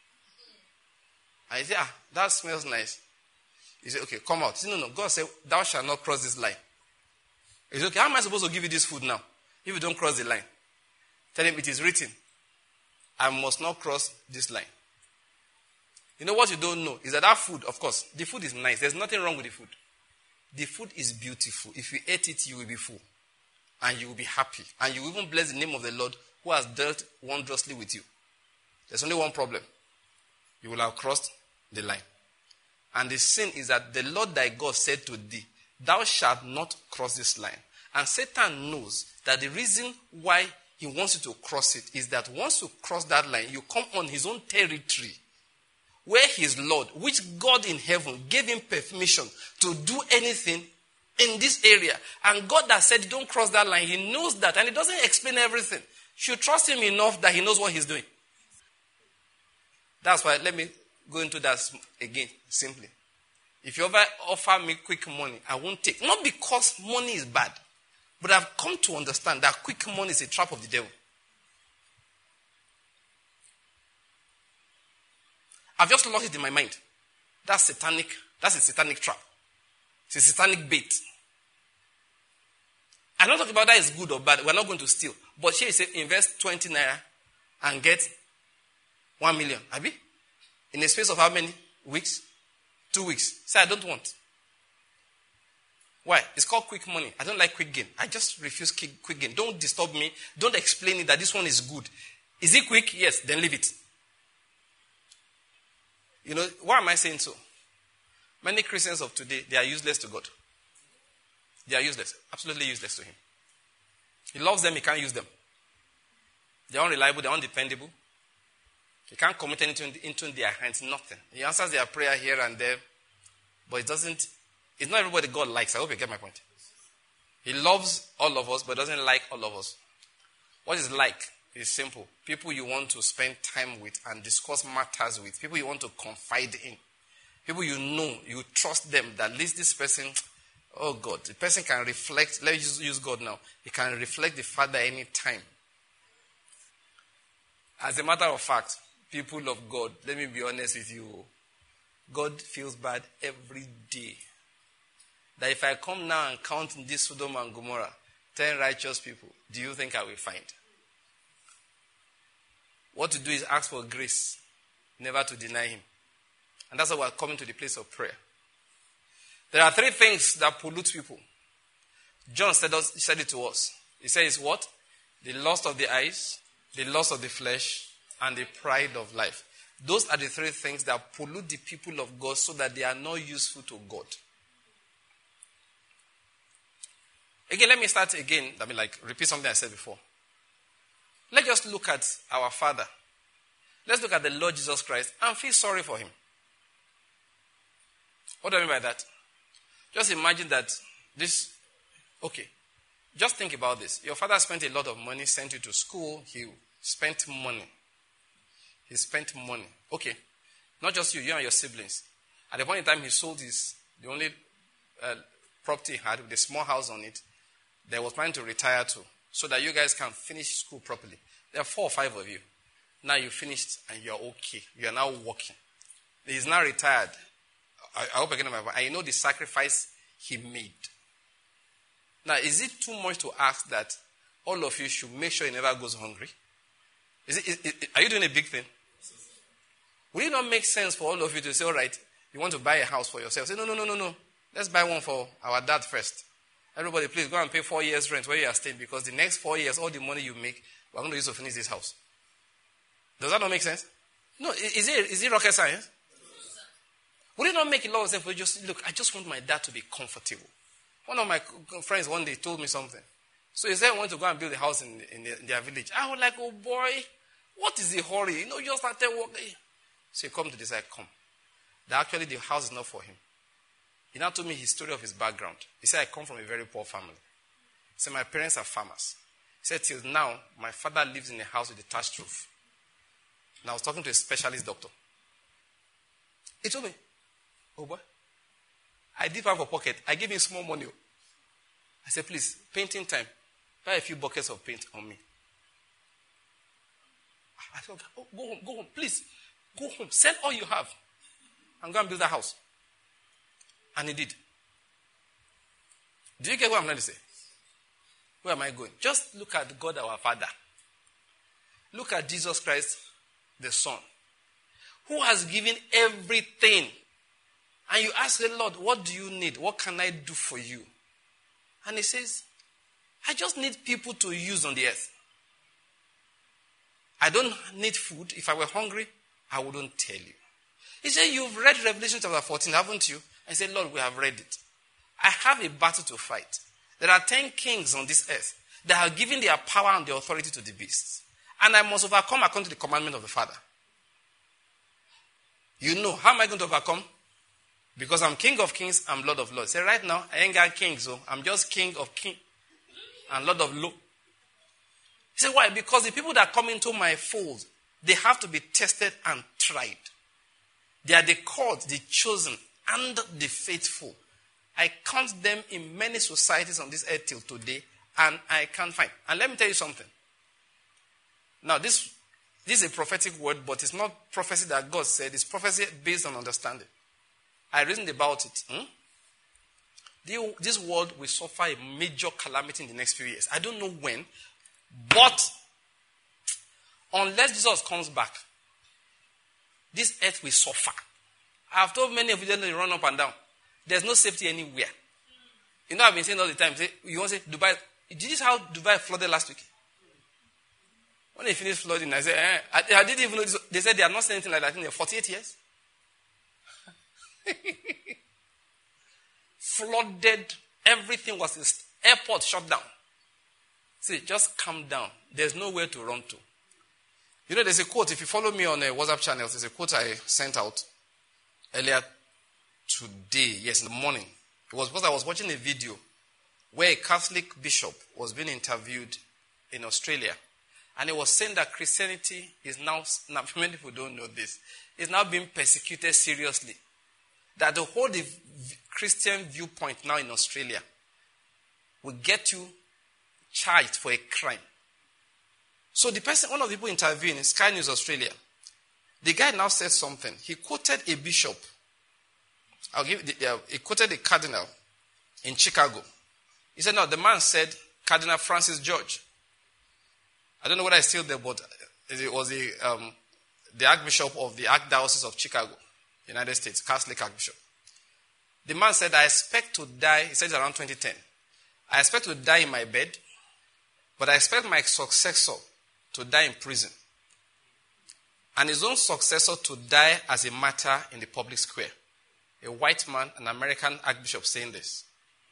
I say, ah, that smells nice. He said, okay, come out. He said, no, no. God said, thou shalt not cross this line. He said, okay, how am I supposed to give you this food now if you don't cross the line? Tell him it is written, I must not cross this line. You know what you don't know is that that food, of course, the food is nice. There's nothing wrong with the food. The food is beautiful. If you ate it, you will be full. And you will be happy. And you will even bless the name of the Lord who has dealt wondrously with you. There's only one problem. You will have crossed the line. And the sin is that the Lord thy God said to thee, thou shalt not cross this line. And Satan knows that the reason why he wants you to cross it is that once you cross that line, you come on his own territory where his Lord, which God in heaven gave him permission to do anything, in this area. And God has said, don't cross that line. He knows that. And he doesn't explain everything. You should trust him enough that he knows what he's doing. That's why, let me go into that again, simply. If you ever offer me quick money, I won't take. Not because money is bad, but I've come to understand that quick money is a trap of the devil. I've just lost it in my mind. That's satanic. That's a satanic trap. It's a satanic bait. I'm not talking about that is good or bad. We're not going to steal. But here he said, invest twenty naira and get one million. Abi? In a space of how many weeks? Two weeks. Say, I don't want. Why? It's called quick money. I don't like quick gain. I just refuse quick gain. Don't disturb me. Don't explain it that this one is good. Is it quick? Yes. Then leave it. You know, why am I saying so? Many Christians of today, they are useless to God. They are useless. Absolutely useless to him. He loves them, he can't use them. They are unreliable, they are undependable. He can't commit anything into their hands, nothing. He answers their prayer here and there, but it doesn't, it's not everybody God likes. I hope you get my point. He loves all of us, but doesn't like all of us. What is like is simple. People you want to spend time with and discuss matters with. People you want to confide in. People you know, you trust them, that at least this person, oh God, the person can reflect, let's use, use God now. He can reflect the Father any time. As a matter of fact, people of God, let me be honest with you. God feels bad every day. That if I come now and count in this Sodom and Gomorrah, ten righteous people, do you think I will find? What to do is ask for grace, never to deny him. And that's why we're coming to the place of prayer. There are three things that pollute people. John said, us, said it to us. He says what? The lust of the eyes, the lust of the flesh, and the pride of life. Those are the three things that pollute the people of God so that they are not useful to God. Again, let me start again. I mean, like, repeat something I said before. Let's just look at our Father. Let's look at the Lord Jesus Christ and feel sorry for him. What do I mean by that? Just imagine that this, okay, just think about this. Your father spent a lot of money, sent you to school. He spent money. He spent money. Okay, not just you, you and your siblings. At the point in time he sold his, the only uh, property he had with a small house on it, that was planning to retire to, so that you guys can finish school properly. There are four or five of you. Now you finished and you're okay. You are now working. He's now retired. I, I hope I get my point. I know the sacrifice he made. Now, is it too much to ask that all of you should make sure he never goes hungry? Is it, is, is, are you doing a big thing? Will it not make sense for all of you to say, all right, you want to buy a house for yourself? Say, no, no, no, no, no. Let's buy one for our dad first. Everybody, please go and pay four years rent where you are staying, because the next four years, all the money you make, we're going to use to finish this house. Does that not make sense? No, is it, is it rocket science? Would it not make a lot of sense for you just, look, I just want my dad to be comfortable. One of my friends one day told me something. So he said he wanted to go and build a house in, in, the, in their village. I was like, oh boy, what is the hurry? You know, you just started working. So he come to decide, come. That actually the house is not for him. He now told me his story of his background. He said, I come from a very poor family. He said, my parents are farmers. He said, till now, my father lives in a house with a thatched roof. And I was talking to a specialist doctor. He told me, oh boy, I did have a pocket. I gave him small money. I said, please, painting time. Buy a few buckets of paint on me. I said, oh, go home, go home, please. Go home, sell all you have. And go and build a house. And he did. Do you get what I'm trying to say? Where am I going? Just look at God our Father. Look at Jesus Christ, the Son, who has given everything. And you ask the Lord, what do you need? What can I do for you? And he says, I just need people to use on the earth. I don't need food. If I were hungry, I wouldn't tell you. He said, you've read Revelation chapter fourteen, haven't you? I said, Lord, we have read it. I have a battle to fight. There are ten kings on this earth that have given their power and their authority to the beasts. And I must overcome according to the commandment of the Father. You know, how am I going to overcome? Because I'm King of Kings, I'm Lord of Lords. Say, right now, I ain't got kings, so I'm just King of King and Lord of Lords. He said, why? Because the people that come into my fold, they have to be tested and tried. They are the called, the chosen, and the faithful. I count them in many societies on this earth till today, and I can't find. And let me tell you something. Now, this, this is a prophetic word, but it's not prophecy that God said. It's prophecy based on understanding. I reasoned about it. Hmm? The, this world will suffer a major calamity in the next few years. I don't know when, but unless Jesus comes back, this earth will suffer. I've told many of you that they run up and down. There's no safety anywhere. You know, I've been saying all the time, say, you want to say, Dubai, did you see how Dubai flooded last week? When they finished flooding, I said, eh, I, I didn't even know this. They said they have not seen anything like that in their forty-eight years. Flooded, everything was, in airport shut down. See, just calm down. There's nowhere to run to. You know, there's a quote, if you follow me on a WhatsApp channel, there's a quote I sent out earlier today, yes, in the morning. It was because I was watching a video where a Catholic bishop was being interviewed in Australia. And he was saying that Christianity is now, now many people don't know this, is now being persecuted seriously. That to hold the Christian viewpoint now in Australia will get you charged for a crime. So the person, one of the people interviewing in Sky News Australia, the guy now said something. He quoted a bishop. I'll give the, uh, he quoted a cardinal in Chicago. He said, no, the man said Cardinal Francis George. I don't know whether it's still there, but it was the, um, the Archbishop of the Archdiocese of Chicago, United States, Catholic Archbishop. The man said, I expect to die, he said it around twenty ten. I expect to die in my bed, but I expect my successor to die in prison. And his own successor to die as a martyr in the public square. A white man, an American archbishop saying this.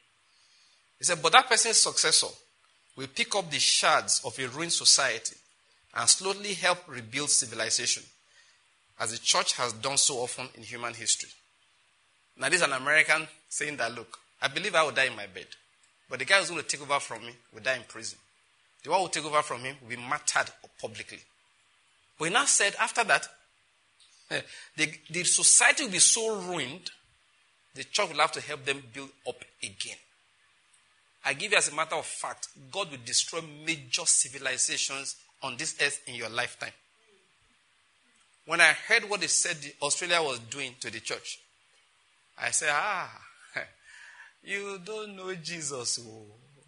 He said, but that person's successor will pick up the shards of a ruined society and slowly help rebuild civilization, as the church has done so often in human history. Now, this is an American saying that, look, I believe I will die in my bed, but the guy who's going to take over from me will die in prison. The one who will take over from him will be martyred publicly. But he now said, after that, the, the society will be so ruined, the church will have to help them build up again. I give you as a matter of fact, God will destroy major civilizations on this earth in your lifetime. When I heard what they said Australia was doing to the church, I said, ah, you don't know Jesus. Oh.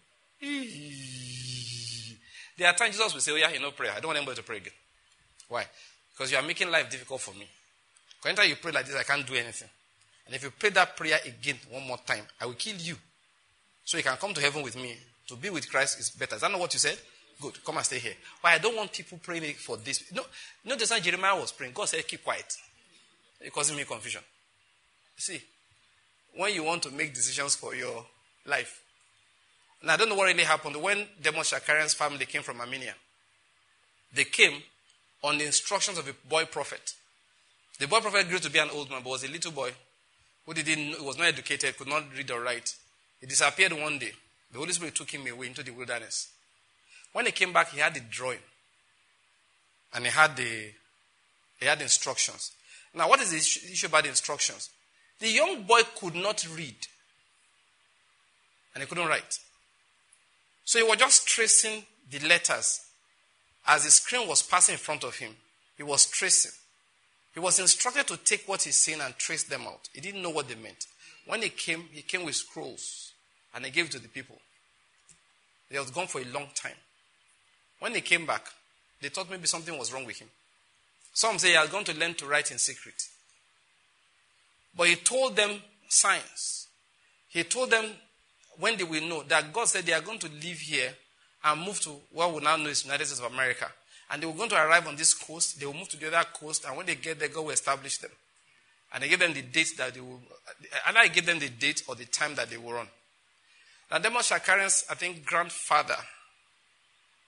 There are times Jesus will say, oh yeah, you know prayer. I don't want anybody to pray again. Why? Because you are making life difficult for me. Whenever you pray like this, I can't do anything. And if you pray that prayer again one more time, I will kill you. So you can come to heaven with me. To be with Christ is better. Is that not what you said? Good. Come and stay here. Why? I don't want people praying for this. No, no, that's why Jeremiah was praying. God said, keep quiet. It causing me confusion. See, when you want to make decisions for your life. And I don't know what really happened. When Demos Shakarian's family came from Armenia, they came on the instructions of a boy prophet. The boy prophet grew to be an old man, but was a little boy who didn't, was not educated, could not read or write. He disappeared one day. The Holy Spirit took him away into the wilderness. When he came back, he had the drawing. And he had the he had the instructions. Now, what is the issue about the instructions? The young boy could not read. And he couldn't write. So he was just tracing the letters. As the screen was passing in front of him, he was tracing. He was instructed to take what he's saying and trace them out. He didn't know what they meant. When he came, he came with scrolls. And he gave it to the people. They was gone for a long time. When he came back, they thought maybe something was wrong with him. Some say he had gone to learn to write in secret. But he told them signs. He told them when they will know that God said they are going to live here and move to what we now know is United States of America. And they were going to arrive on this coast. They will move to the other coast. And when they get there, God will establish them. And they gave them the date that they will, and I gave them the date or the time that they will run. Now, Demos Shakarian's, I think, grandfather,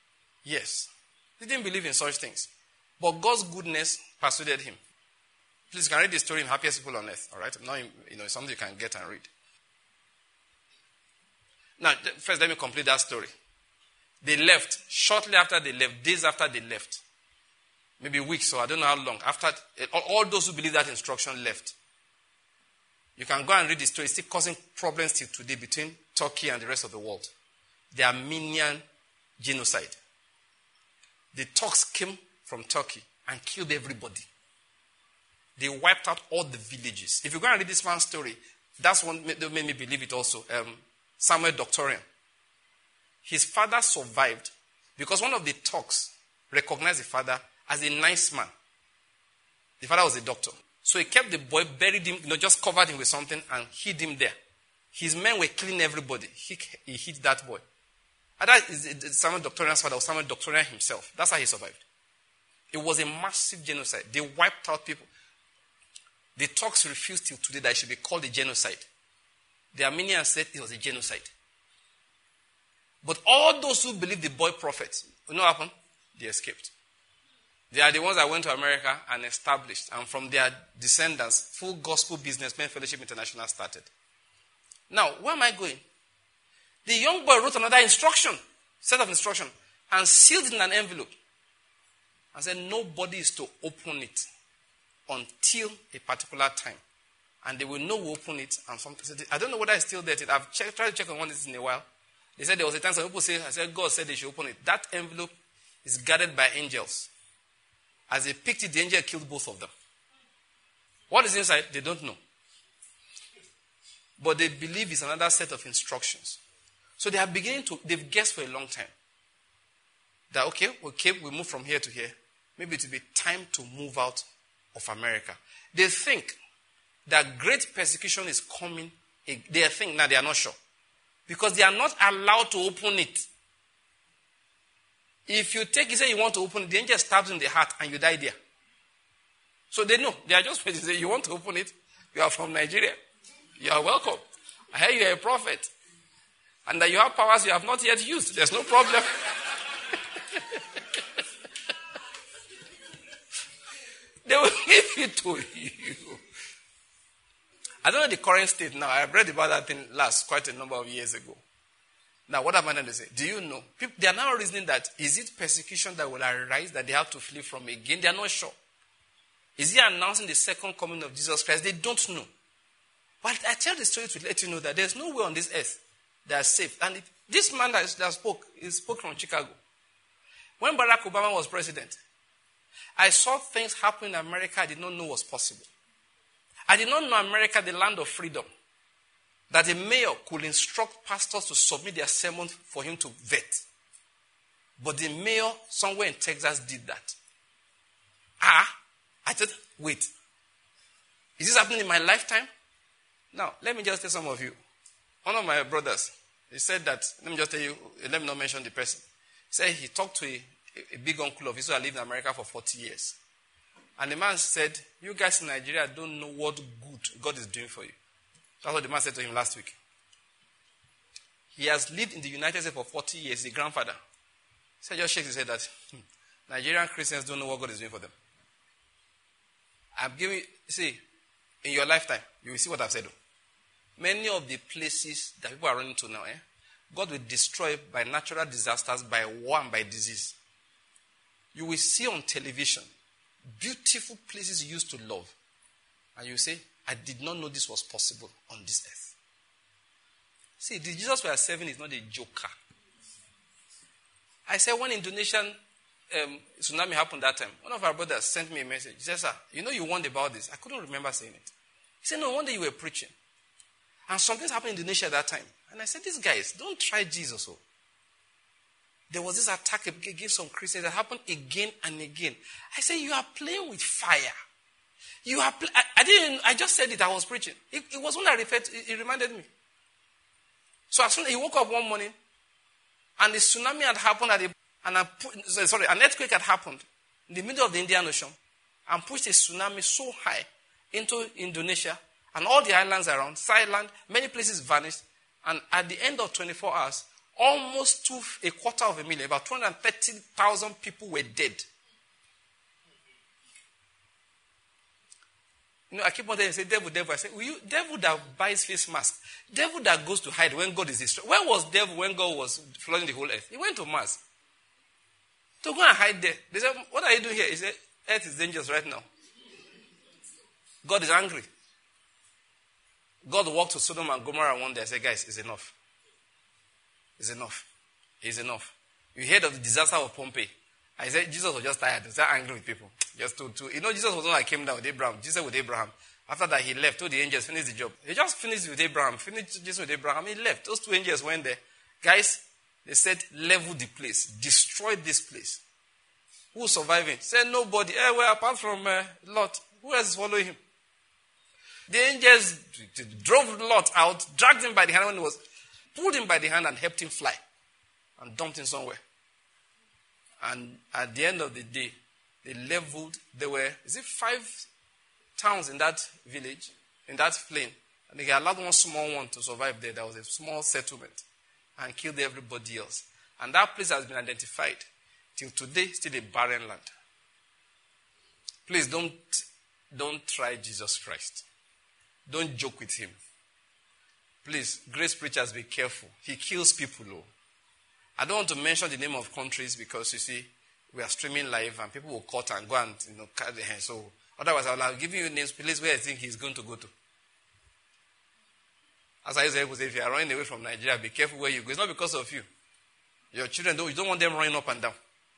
yes, he didn't believe in such things. But God's goodness persuaded him. Please, you can read the story in Happiest People on Earth, all right? Not in, you know, something you can get and read. Now, first let me complete that story. They left. Shortly after they left, days after they left, maybe weeks or I don't know how long, after all those who believe that instruction left. You can go and read the story. It's still causing problems till today between Turkey and the rest of the world. The Armenian genocide. The Turks came from Turkey and killed everybody. They wiped out all the villages. If you go and read this man's story, that's what made me believe it also. Um, Samuel Doctorian. His father survived because one of the Turks recognized the father as a nice man. The father was a doctor. So he kept the boy, buried him, you know, just covered him with something and hid him there. His men were killing everybody. He, he hid that boy. And that is Samuel Doctorian's father, was Samuel Doctorian himself. That's how he survived. It was a massive genocide. They wiped out people. The Turks refused till today that it should be called a genocide. The Armenians said it was a genocide. But all those who believed the boy prophet, you know what happened? They escaped. They are the ones that went to America and established. And from their descendants, Full Gospel Businessmen Fellowship International started. Now, where am I going? The young boy wrote another instruction, set of instruction, and sealed it in an envelope. And said nobody is to open it until a particular time. And they will know who open it. And something. I don't know whether it's still there. I've checked, tried to check on one this in a while. They said there was a time some people say, I said, God said they should open it. That envelope is guarded by angels. As they picked it, the angel killed both of them. What is inside? They don't know. But they believe it's another set of instructions. So they are beginning to, they've guessed for a long time. That, okay, okay, we move from here to here. Maybe it will be time to move out of America. They think that great persecution is coming. They think, now they are not sure. Because they are not allowed to open it. If you take it, say you want to open it, the angel stabs in the heart and you die there. So they know. They are just waiting to say, you want to open it? You are from Nigeria. You are welcome. I hear you are a prophet. And that you have powers you have not yet used. There's no problem. They will give it to you. I don't know the current state now. I read about that thing last quite a number of years ago. Now, what am I going to say? Do you know? People, they are now reasoning that is it persecution that will arise that they have to flee from again? They are not sure. Is he announcing the second coming of Jesus Christ? They don't know. But I tell the story to let you know that there's no way on this earth that is safe. And it, this man that, that spoke, he spoke from Chicago. When Barack Obama was president, I saw things happen in America I did not know was possible. I did not know America, the land of freedom, that a mayor could instruct pastors to submit their sermon for him to vet. But the mayor somewhere in Texas did that. Ah, I said, wait. Is this happening in my lifetime? Now, let me just tell some of you. One of my brothers, he said that, let me just tell you, let me not mention the person. He said he talked to a, a big uncle of his who had lived in America for forty years. And the man said, you guys in Nigeria don't know what good God is doing for you. That's what the man said to him last week. He has lived in the United States for forty years, the grandfather. He said, just shakes his head that hmm, Nigerian Christians don't know what God is doing for them. I'm giving, see, in your lifetime, you will see what I've said. Many of the places that people are running to now, eh, God will destroy by natural disasters, by war, and by disease. You will see on television beautiful places you used to love. And you say, I did not know this was possible on this earth. See, the Jesus we are serving is not a joker. I said when Indonesian um, tsunami happened that time, one of our brothers sent me a message. He said, sir, you know you warned about this. I couldn't remember saying it. He said, no wonder you were preaching. And something happened in Indonesia at that time. And I said, these guys, don't try Jesus. Oh. There was this attack against some Christians that happened again and again. I said, you are playing with fire. You are. Pl- I, I didn't. I just said it. I was preaching. It, it was when I referred. To, it, it reminded me. So as soon as he woke up one morning, and the tsunami had happened at the, and I put, sorry, an earthquake had happened in the middle of the Indian Ocean, and pushed a tsunami so high into Indonesia and all the islands around, Thailand, many places vanished, and at the end of twenty-four hours, almost two, a quarter of a million, about two hundred thirty thousand people were dead. You know, I keep on telling you, say, devil, devil. I say, will you, devil that buys face mask, devil that goes to hide when God is destroyed. Where was devil when God was flooding the whole earth? He went to Mars. To go and hide there. They said, what are you doing here? He said, earth is dangerous right now. God is angry. God walked to Sodom and Gomorrah one day and said, guys, it's enough. It's enough. It's enough. You heard of the disaster of Pompeii. I said, Jesus was just tired. He was angry with people. Just to, to, you know, Jesus was the one that came down with Abraham. Jesus with Abraham. After that, he left. Told the angels, finish the job. He just finished with Abraham. Finished Jesus with Abraham. He left. Those two angels went there. Guys, they said, level the place. Destroy this place. Who's surviving? Said, nobody. Eh, well, apart from uh, Lot. Who else is following him? The angels drove Lot out, dragged him by the hand when he was, pulled him by the hand and helped him fly. And dumped him somewhere. And at the end of the day, they leveled, there were, is it five towns in that village, in that plain. And they allowed one small one to survive there. That was a small settlement. And killed everybody else. And that place has been identified. Till today, still a barren land. Please don't, don't try Jesus Christ. Don't joke with him. Please, grace preachers, be careful. He kills people, oh. I don't want to mention the name of countries because, you see, we are streaming live and people will cut and go and, you know, cut the hand. So, otherwise, I will have given you names, place where I think he's going to go to. As I used to say, if you are running away from Nigeria, be careful where you go. It's not because of you. Your children, don't, you don't want them running up and down.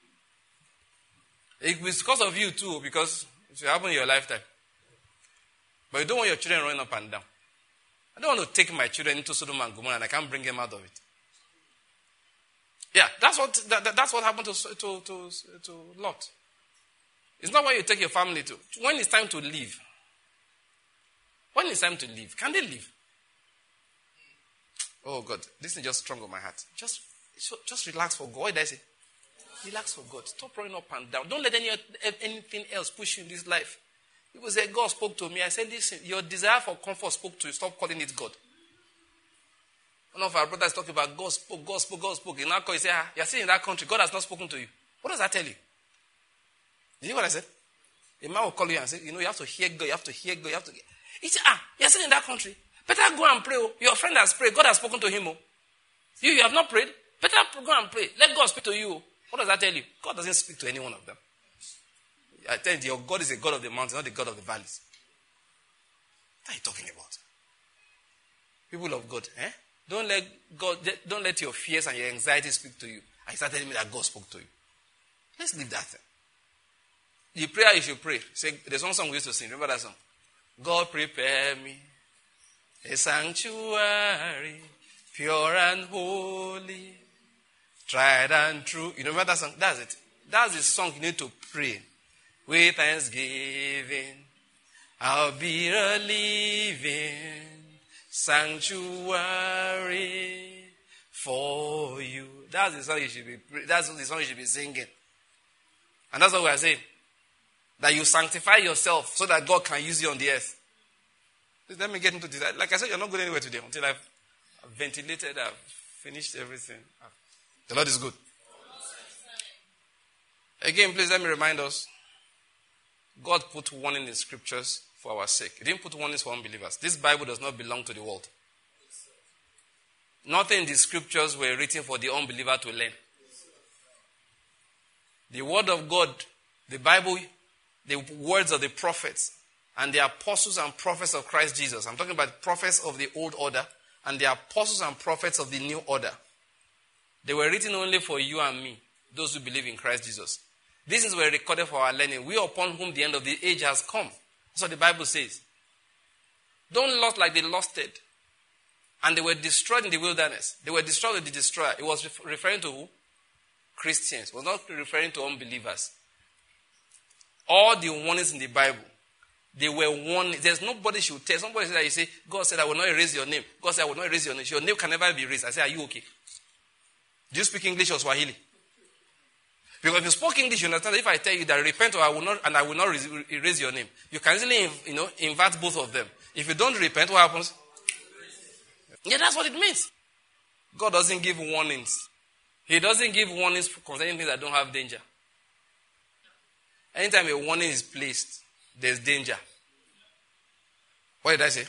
It's because of you too, because it will happen in your lifetime. But you don't want your children running up and down. I don't want to take my children into Sodom and Gomorrah and I can't bring them out of it. Yeah, that's what that, that's what happened to, to, to, to Lot. It's not where you take your family to. When it's time to leave. When it's time to leave, can they leave? Oh God, this is just strong on my heart. Just, just relax for God. What did I say? Relax for God. Stop running up and down. Don't let any anything else push you in this life. People say, God spoke to me. I said, listen, your desire for comfort spoke to you. Stop calling it God. One of our brothers talking about God spoke, God spoke, God spoke. In that call, he said, ah, you're still in that country. God has not spoken to you. What does that tell you? You hear what I said? A man will call you and say, you know, you have to hear God. You have to hear God. You have to. He said, ah, you're still in that country. Better go and pray. Oh. Your friend has prayed. God has spoken to him. Oh. You, you have not prayed. Better go and pray. Let God speak to you. What does that tell you? God doesn't speak to any one of them. I tell you, your God is a God of the mountains, not the God of the valleys. What are you talking about? People of God, eh? Don't let God, don't let your fears and your anxiety speak to you. And you start telling me that God spoke to you. Let's leave that thing. The prayer you should pray. Say, there's one song we used to sing. Remember that song? God prepare me a sanctuary, pure and holy, tried and true. You remember that song? That's it. That's the song you need to pray. With thanksgiving, I'll be a living sanctuary for you. That's the song you should be. That's the song you should be singing, and that's what we are saying. That you sanctify yourself so that God can use you on the earth. Please let me get into this. Like I said, you're not going anywhere today until I've ventilated, I've finished everything. The Lord is good. Again, please let me remind us. God put warning in scriptures for our sake. He didn't put warnings for unbelievers. This Bible does not belong to the world. Nothing in the scriptures were written for the unbeliever to learn. The word of God, the Bible, the words of the prophets, and the apostles and prophets of Christ Jesus. I'm talking about prophets of the old order and the apostles and prophets of the new order. They were written only for you and me, those who believe in Christ Jesus. These things were recorded for our learning. We upon whom the end of the age has come. That's what the Bible says. Don't lust like they lusted. And they were destroyed in the wilderness. They were destroyed with the destroyer. It was referring to who? Christians. It was not referring to unbelievers. All the warnings in the Bible, they were warnings. There's nobody should tell. Somebody said that you say, God said, I will not erase your name. God said, I will not erase your name. Your name can never be erased. I say, are you okay? Do you speak English or Swahili? Because if you spoke English, you understand that if I tell you that repent or I will not, and I will not erase your name, you can easily, you know, invert both of them. If you don't repent, what happens? Yeah, that's what it means. God doesn't give warnings. He doesn't give warnings concerning things that don't have danger. Anytime a warning is placed, there's danger. What did I say?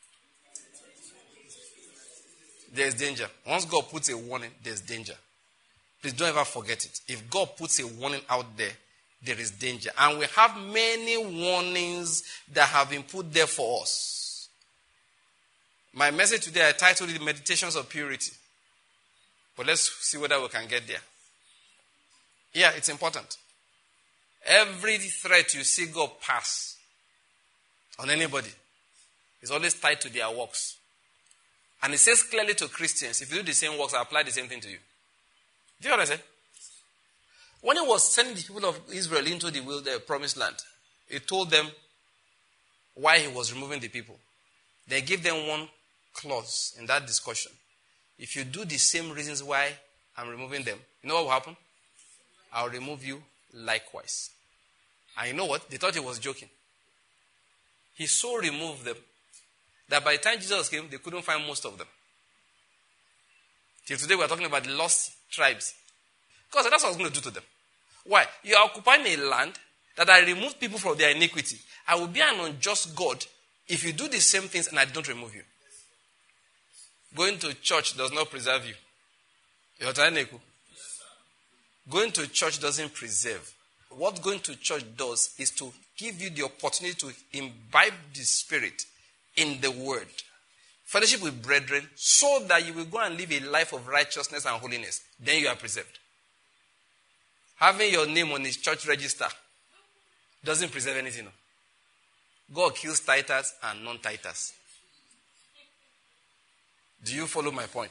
There's danger. Once God puts a warning, there's danger. Please don't ever forget it. If God puts a warning out there, there is danger. And we have many warnings that have been put there for us. My message today, I titled it Meditations of Purity. But let's see whether we can get there. Yeah, it's important. Every threat you see God pass on anybody is always tied to their works. And it says clearly to Christians, if you do the same works, I apply the same thing to you. Do you know what I said? When he was sending the people of Israel into the wilderness, promised land, he told them why he was removing the people. They gave them one clause in that discussion. If you do the same reasons why I'm removing them, you know what will happen? I'll remove you likewise. And you know what? They thought he was joking. He so removed them that by the time Jesus came, they couldn't find most of them. Till today, we're talking about the lost tribes. Because that's what I was going to do to them. Why? You are occupying a land that I remove people from their iniquity. I will be an unjust God if you do the same things and I don't remove you. Going to church does not preserve you. You're yes, going to church doesn't preserve. What going to church does is to give you the opportunity to imbibe the Spirit in the Word. Fellowship with brethren, so that you will go and live a life of righteousness and holiness. Then you are preserved. Having your name on his church register doesn't preserve anything. God kills titers and non-titers. Do you follow my point?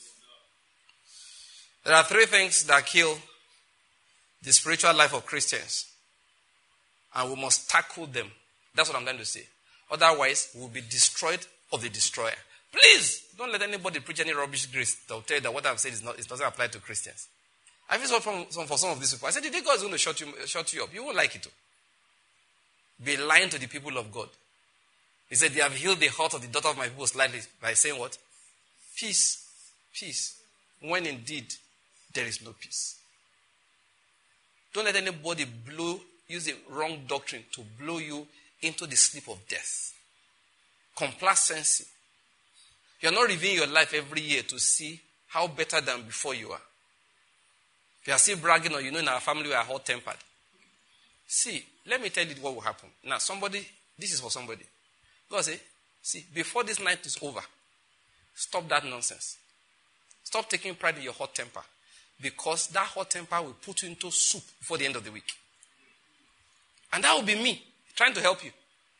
There are three things that kill the spiritual life of Christians. And we must tackle them. That's what I'm trying to say. Otherwise, we'll be destroyed of the destroyer. Please, don't let anybody preach any rubbish grace that will tell you that what I'm saying is not, it doesn't apply to Christians. I feel so from, from, for some of these people. I said, if God is going to shut you, shut you up, you won't like it. Too. Be lying to the people of God. He said, they have healed the heart of the daughter of my people slightly by saying what? Peace. Peace. When indeed, there is no peace. Don't let anybody blow, use a wrong doctrine to blow you into the sleep of death. Complacency. You're not reviewing your life every year to see how better than before you are. If you are still bragging or you know in our family we are hot-tempered. See, let me tell you what will happen. Now, somebody, this is for somebody. God say, see, before this night is over, stop that nonsense. Stop taking pride in your hot temper. Because that hot temper will put you into soup before the end of the week. And that will be me, trying to help you.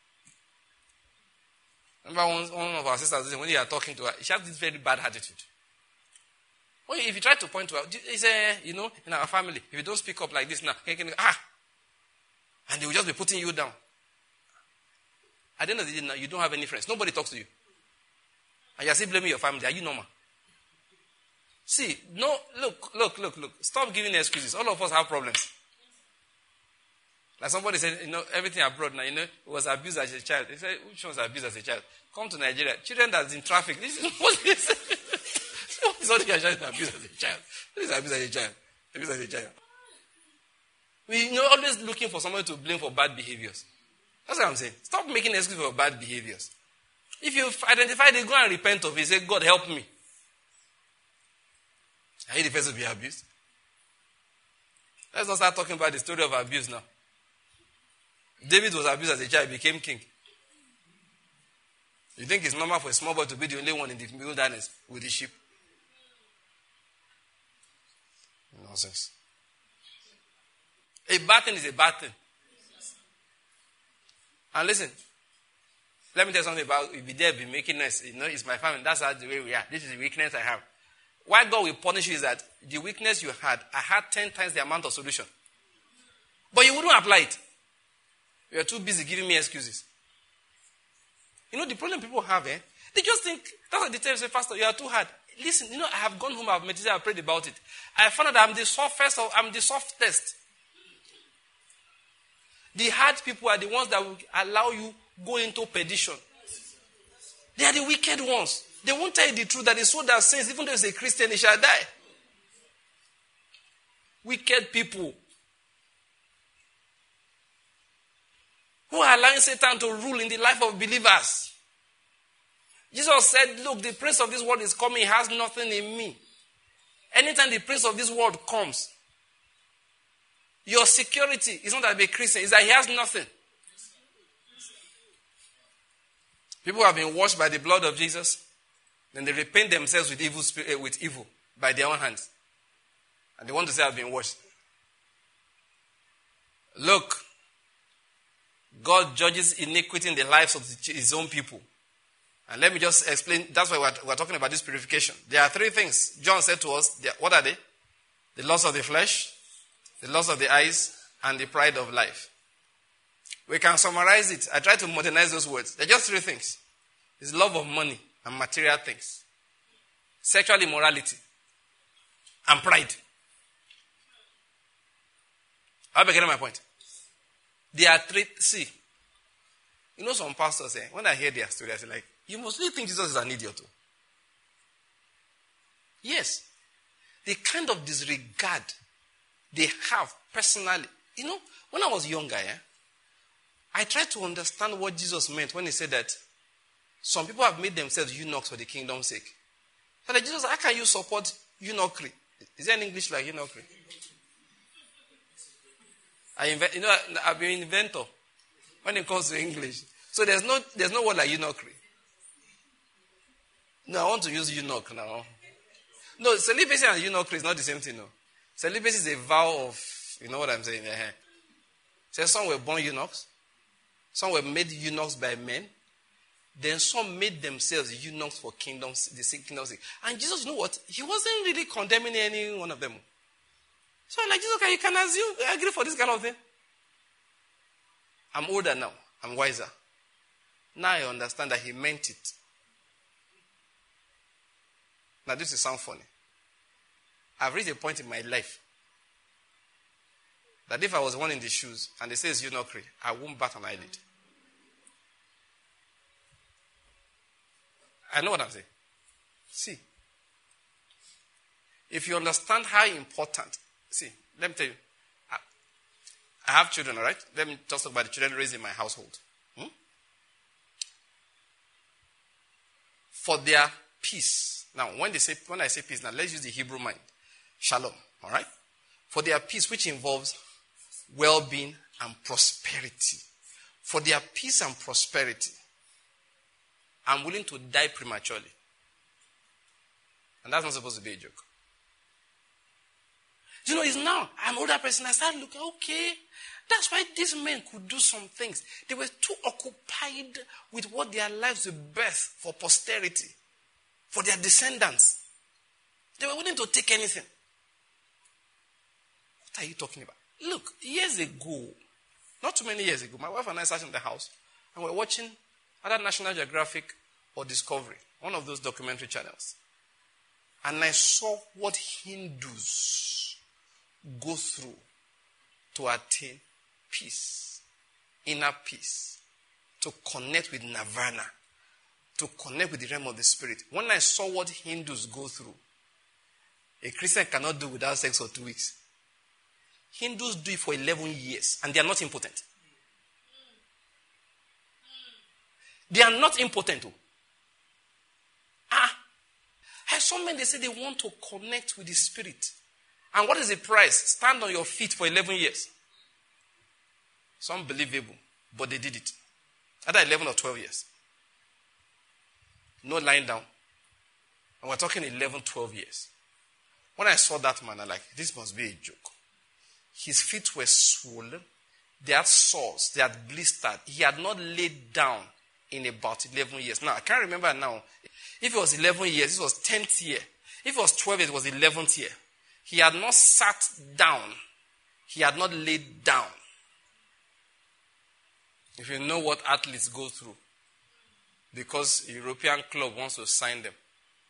Remember one, one of our sisters, when you are talking to her, she has this very bad attitude. Well, if you try to point to her, he say, you know, in our family, if you don't speak up like this now, can, can, ah, and they will just be putting you down. At the end of the day, now, you don't have any friends. Nobody talks to you. And you are still blaming your family. Are you normal? See, no, look, look, look, look. Stop giving excuses. All of us have problems. Like somebody said, you know, everything abroad now, you know, was abused as a child. They said, which one was abused as a child? Come to Nigeria. Children that's in traffic. This is what they say. It's not your child abused as a child. This is abused as a child. Abused as a child. We, you know, always looking for somebody to blame for bad behaviors. That's what I'm saying. Stop making excuses for bad behaviors. If you identify, they go and repent of it. Say, God, help me. Are you the first to be abused? Let's not start talking about the story of abuse now. David was abused as a child, became king. You think it's normal for a small boy to be the only one in the wilderness with the sheep? Nonsense. A bad thing is a bad thing. And listen, let me tell you something about you be there, be making nice. You know, it's my family. That's how the way we are. This is the weakness I have. Why God will punish you is that the weakness you had, I had ten times the amount of solution. But you wouldn't apply it. You are too busy giving me excuses. You know the problem people have, eh? They just think, that's what they tell you, say, Pastor, you are too hard. Listen, you know, I have gone home, I have meditated, I have prayed about it. I found out that I'm the softest, of, I'm the softest. The hard people are the ones that will allow you go into perdition. They are the wicked ones. They won't tell you the truth that the soul that sins, even though it's a Christian, he shall die. Wicked people who are allowing Satan to rule in the life of believers. Jesus said, look, the prince of this world is coming. He has nothing in me. Anytime the prince of this world comes, your security is not that be a Christian. It's that he has nothing. People have been washed by the blood of Jesus. Then they repaint themselves with evil, with evil by their own hands. And they want to say, I've been washed. Look, God judges iniquity in the lives of his own people. And let me just explain. That's why we're, we're talking about this purification. There are three things. John said to us, what are they? The lust of the flesh, the lust of the eyes, and the pride of life. We can summarize it. I try to modernize those words. They're just three things. It's love of money and material things. Sexual immorality. And pride. Are you getting my point? There are three. See, you know some pastors say, when I hear their story, I say like, you mostly think Jesus is an idiot too. Yes. The kind of disregard they have personally. You know, when I was younger, yeah, I tried to understand what Jesus meant when he said that some people have made themselves eunuchs for the kingdom's sake. So like, Jesus, how can you support eunuchry? Is there an English like eunuchry? I invent, you know, I've been an inventor when it comes to English. So there's no, there's no word like eunuchry. No, I want to use eunuch now. No, celibacy and eunuchry is not the same thing, no. Celibacy is a vow of, you know what I'm saying? So some were born eunuchs. Some were made eunuchs by men. Then some made themselves eunuchs for kingdoms, the kingdom's sake. And Jesus, you know what? He wasn't really condemning any one of them. So I'm like, Jesus, okay, you can assume, I agree for this kind of thing. I'm older now. I'm wiser. Now I understand that he meant it. Now this will sound funny. I've reached a point in my life that if I was one in the shoes and they say it's eunuchry, I won't bat an eyelid. I know what I'm saying. See, if you understand how important, see, let me tell you, I, I have children, all right? Let me just talk about the children raised in my household. Hmm? For their peace. Now, when they say, when I say peace, now let's use the Hebrew mind. Shalom, all right? For their peace, which involves well-being and prosperity. For their peace and prosperity, I'm willing to die prematurely. And that's not supposed to be a joke. You know, it's now, I'm an older person, I started looking, okay, that's why these men could do some things. They were too occupied with what their lives will birth for posterity, for their descendants. They were willing to take anything. What are you talking about? Look, years ago, not too many years ago, my wife and I sat in the house and we were watching either National Geographic or Discovery, one of those documentary channels. And I saw what Hindus go through to attain peace, inner peace, to connect with nirvana, to connect with the realm of the spirit. When I saw what Hindus go through, a Christian cannot do without sex for two weeks. Hindus do it for eleven years, and they are not impotent. They are not impotent. Oh. Ah. I saw men, they say they want to connect with the spirit. And what is the price? Stand on your feet for eleven years. It's unbelievable, but they did it. Either eleven or twelve years. No lying down. And we're talking eleven, twelve years. When I saw that man, I'm like, this must be a joke. His feet were swollen. They had sores. They had blistered. He had not laid down in about eleven years. Now, I can't remember now. If it was eleven years, this was tenth year. If it was twelve years, it was eleventh year. He had not sat down. He had not laid down. If you know what athletes go through, because a European club wants to sign them.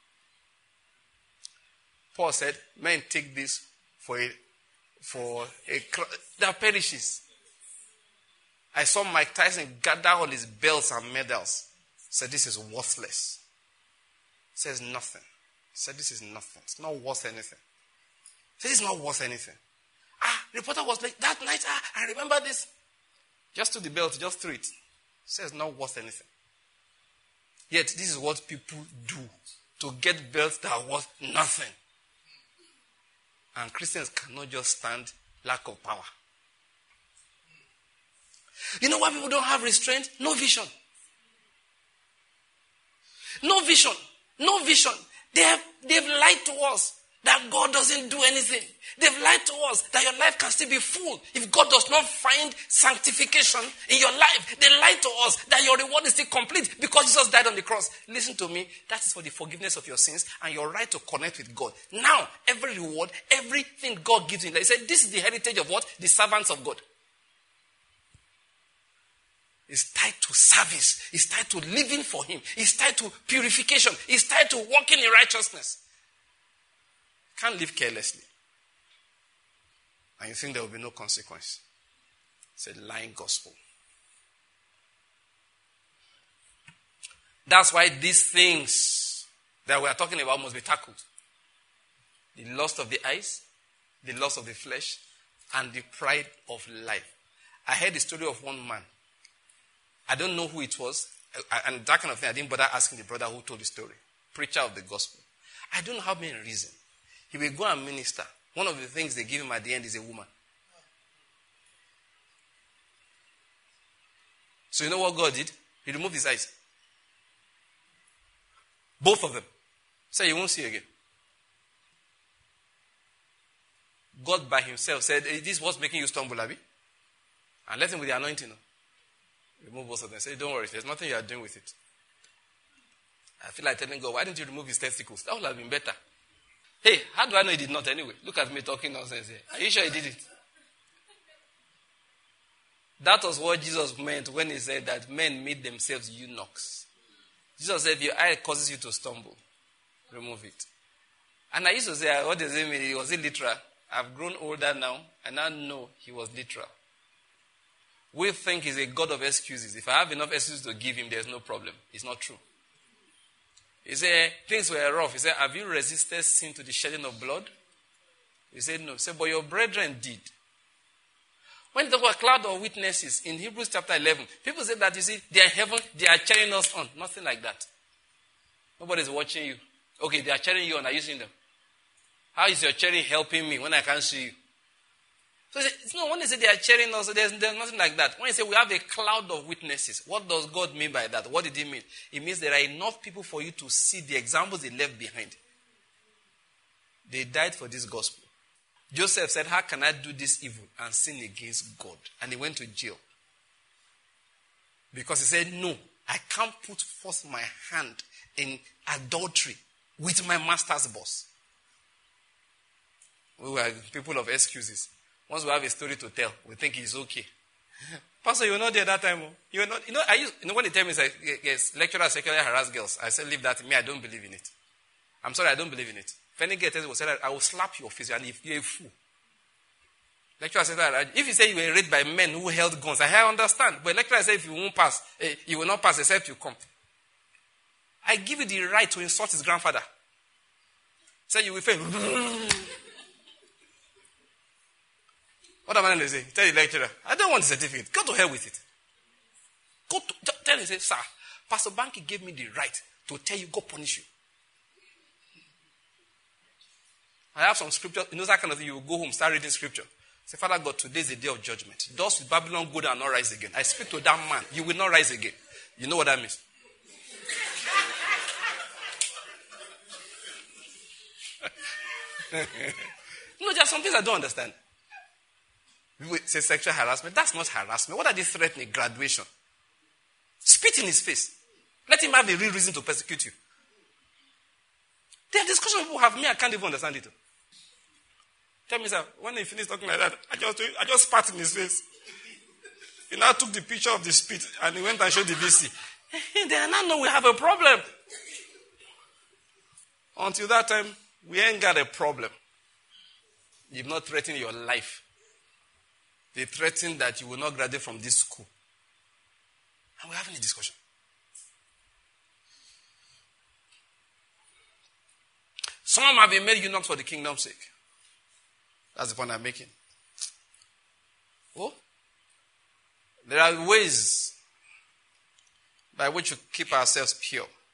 Paul said, men take this for a, for a, that perishes. I saw Mike Tyson gather all his belts and medals. Said, this is worthless. Says nothing. Said, this is nothing. It's not worth anything. Said, it's not worth anything. Ah, reporter was like, that night, ah, I remember this. Just took the belt, just threw it. Says, not worth anything. Yet this is what people do to get belts that are worth nothing. And Christians cannot just stand lack of power. You know why people don't have restraint? No vision. No vision. No vision. They have, they've lied to us that God doesn't do anything. They've lied to us that your life can still be full if God does not find sanctification in your life. They lied to us that your reward is still complete because Jesus died on the cross. Listen to me. That is for the forgiveness of your sins and your right to connect with God. Now, every reward, everything God gives you. Like he said, this is the heritage of what? The servants of God. It's tied to service. It's tied to living for him. It's tied to purification. It's tied to walking in righteousness. Can't live carelessly. And you think there will be no consequence. It's a lying gospel. That's why these things that we are talking about must be tackled. The lust of the eyes, the lust of the flesh, and the pride of life. I heard the story of one man. I don't know who it was. And that kind of thing, I didn't bother asking the brother who told the story. Preacher of the gospel. I don't know how many reasons. He will go and minister. One of the things they give him at the end is a woman. So you know what God did? He removed his eyes. Both of them. So you won't see again. God by himself said, hey, this is what's making you stumble, Abi. And let him with the anointing. Remove both of them. Say, don't worry, there's nothing you are doing with it. I feel like telling God, why didn't you remove his testicles? That would have been better. Hey, how do I know he did not anyway? Look at me talking nonsense here. Are you sure he did it? That was what Jesus meant when he said that men made themselves eunuchs. Jesus said, if your eye causes you to stumble, remove it. And I used to say, what does it mean? Was it literal? I've grown older now, and I know he was literal. We think he's a God of excuses. If I have enough excuses to give him, there's no problem. It's not true. He said, things were rough. He said, have you resisted sin to the shedding of blood? He said, no. He said, but your brethren did. When you talk about cloud of witnesses in Hebrews chapter eleven, people say that, you see, they are in heaven, they are cheering us on. Nothing like that. Nobody's watching you. Okay, they are cheering you on. Are you seeing them? How is your cheering helping me when I can't see you? So it's not when they say they are cheering us, there's, there's nothing like that. When you say we have a cloud of witnesses, what does God mean by that? What did he mean? It means there are enough people for you to see the examples they left behind. They died for this gospel. Joseph said, how can I do this evil and sin against God? And he went to jail. Because he said, no, I can't put forth my hand in adultery with my master's boss. We were people of excuses. Once we have a story to tell, we think it's okay. Pastor, you were not there that time. You were not. You know, I used, you know when they tell me, like, yes, lecturers sexually harass girls, I said, leave that to me. I don't believe in it. I'm sorry, I don't believe in it. If any girl tells me, say, I will slap your face, and if you're a fool. Lecturer says that if you say you were raped by men who held guns, I understand. But lecturer says if you won't pass, eh, you will not pass except you come. I give you the right to insult his grandfather. Say you will fail. What am I going to say? Tell the lecturer, I don't want the certificate. Go to hell with it. Go to, tell him, say, sir, Pastor Banky gave me the right to tell you, go punish you. I have some scripture, you know that kind of thing, you will go home, start reading scripture. Say, Father God, today is the day of judgment. Those with Babylon go down and not rise again. I speak to that man, you will not rise again. You know what that means? No, there are some things I don't understand. We say sexual harassment. That's not harassment. What are they threatening? Graduation. Spit in his face. Let him have a real reason to persecute you. There are discussions people have. Me, I can't even understand it. Tell me, sir, when he finished talking like that, I just, I just spat in his face. He now took the picture of the spit and he went and showed the V C. Then I know we have a problem. Until that time, we ain't got a problem. You've not threatened your life. They threaten that you will not graduate from this school. And we're having a discussion. Some have been made eunuchs for the kingdom's sake. That's the point I'm making. Oh, there are ways by which we keep ourselves pure.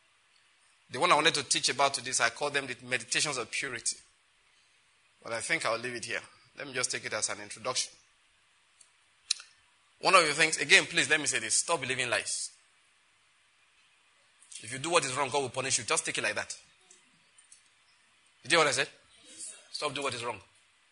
The one I wanted to teach about today, I call them the meditations of purity. But I think I'll leave it here. Let me just take it as an introduction. One of the things, again, please let me say this. Stop believing lies. If you do what is wrong, God will punish you. Just take it like that. Did you hear what I said? Stop doing what is wrong.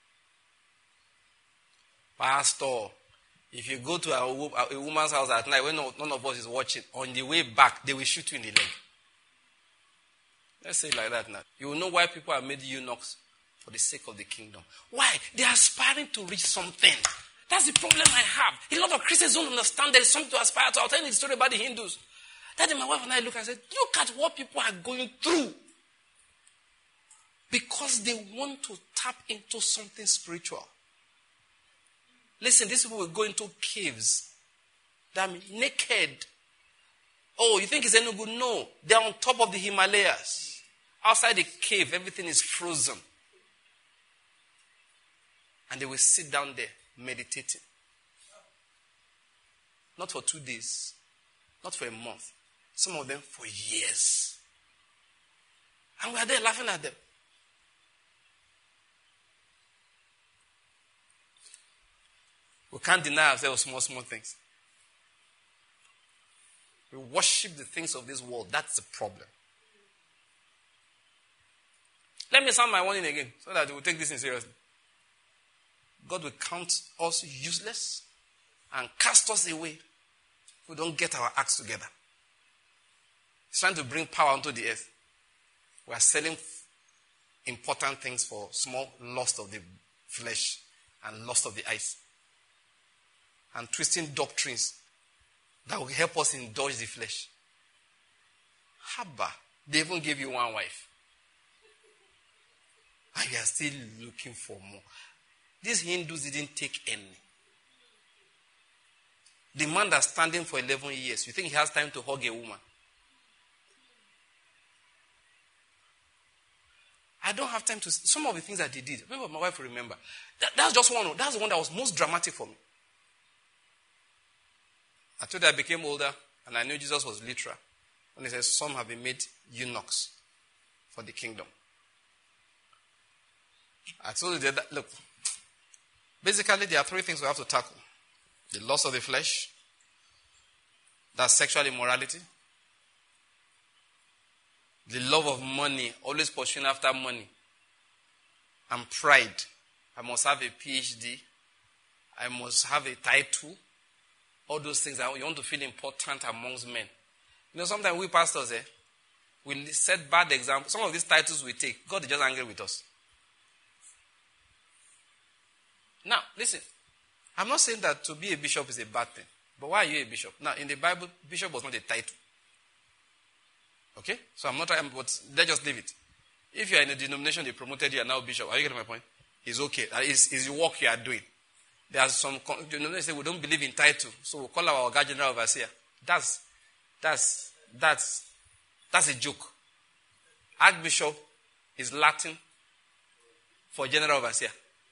Pastor, if you go to a, a woman's house at night when none of us is watching, on the way back, they will shoot you in the leg. Let's say it like that now. You will know why people are made eunuchs for the sake of the kingdom. Why? They are aspiring to reach something. That's the problem I have. A lot of Christians don't understand there is something to aspire to. I'll tell you the story about the Hindus. That day my wife and I look and said, look at what people are going through. Because they want to tap into something spiritual. Listen, these people will go into caves. They're naked. Oh, you think it's any good? No. They're on top of the Himalayas. Outside the cave, everything is frozen. And they will sit down there, meditating. Not for two days. Not for a month. Some of them for years. And we are there laughing at them. We can't deny ourselves small, small things. We worship the things of this world. That's the problem. Let me sound my warning again so that we will take this in seriously. God will count us useless and cast us away if we don't get our acts together. He's trying to bring power onto the earth. We are selling important things for small lust of the flesh and lust of the eyes. And twisting doctrines that will help us indulge the flesh. Haba, they even gave you one wife. And you are still looking for more. These Hindus didn't take any. The man that's standing for eleven years, you think he has time to hug a woman? I don't have time to... Some of the things that they did, maybe my wife will remember. That, that's just one. That's the one that was most dramatic for me. I told you I became older and I knew Jesus was literal. When he says, some have been made eunuchs for the kingdom. I told you that, look, basically there are three things we have to tackle. The lust of the flesh, that's sexual immorality. The love of money, always pursuing after money. And pride. I must have a P H D. I must have a title. All those things that you want to feel important amongst men. You know, sometimes we pastors, eh, we set bad examples. Some of these titles we take, God is just angry with us. Now, listen. I'm not saying that to be a bishop is a bad thing. But why are you a bishop? Now, in the Bible, bishop was not a title. Okay? So I'm not trying, but let's just leave it. If you are in a denomination, they promoted you, and now bishop. Are you getting my point? It's okay. It's, it's the work you are doing. There are some denominations say we don't believe in title, so we'll call our God general overseer. That's, that's, that's, that's a joke. Archbishop is Latin for general overseer.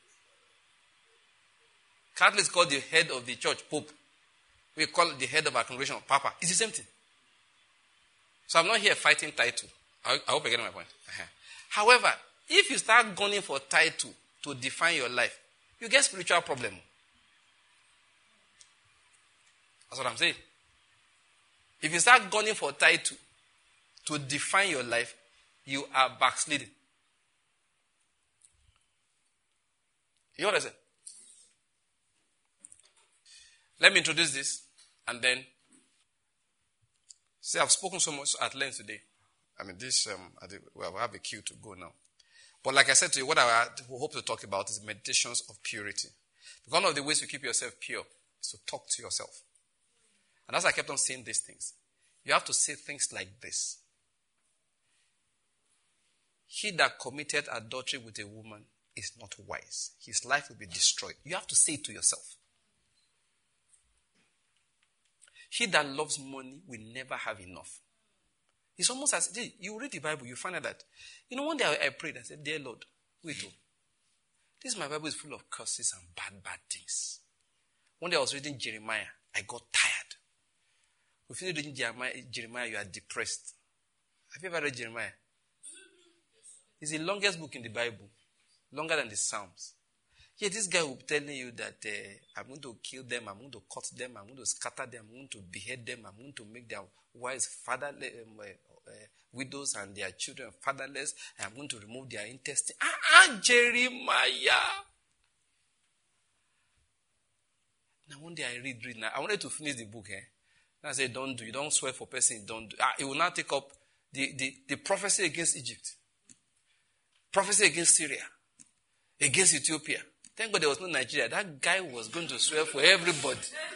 Catholics call the head of the church Pope. We call the head of our congregation Papa. It's the same thing. So I'm not here fighting title. I, I hope I get my point. Uh-huh. However, if you start gunning for title to define your life, you get spiritual problem. That's what I'm saying. If you start gunning for title to define your life, you are backsliding. You know what I said? Let me introduce this and then see, I've spoken so much at length today. I mean, this, um, I think we'll have a cue to go now. But like I said to you, what I hope to talk about is meditations of purity. One of the ways to keep yourself pure is to talk to yourself. And as I kept on saying these things, you have to say things like this. He that committed adultery with a woman is not wise. His life will be destroyed. You have to say it to yourself. He that loves money will never have enough. It's almost as, you read the Bible, you find out that, you know, one day I, I prayed, I said, dear Lord, wait, oh, this my Bible is full of curses and bad, bad things. One day I was reading Jeremiah, I got tired. If you reading Jeremiah, Jeremiah, you are depressed. Have you ever read Jeremiah? It's the longest book in the Bible. Longer than the Psalms. Yeah, this guy will be telling you that uh, I'm going to kill them, I'm going to cut them, I'm going to scatter them, I'm going to behead them, I'm going to make their wives fatherless, um, uh, uh, widows and their children fatherless, and I'm going to remove their intestine. Ah, ah, Jeremiah. Now one day I read, read. Now I wanted to finish the book. Eh? And I said, don't do. You don't swear for person. Don't do. Ah, it will now take up the, the, the prophecy against Egypt, prophecy against Syria, against Ethiopia. Thank God there was no Nigeria. That guy was going to swear for everybody.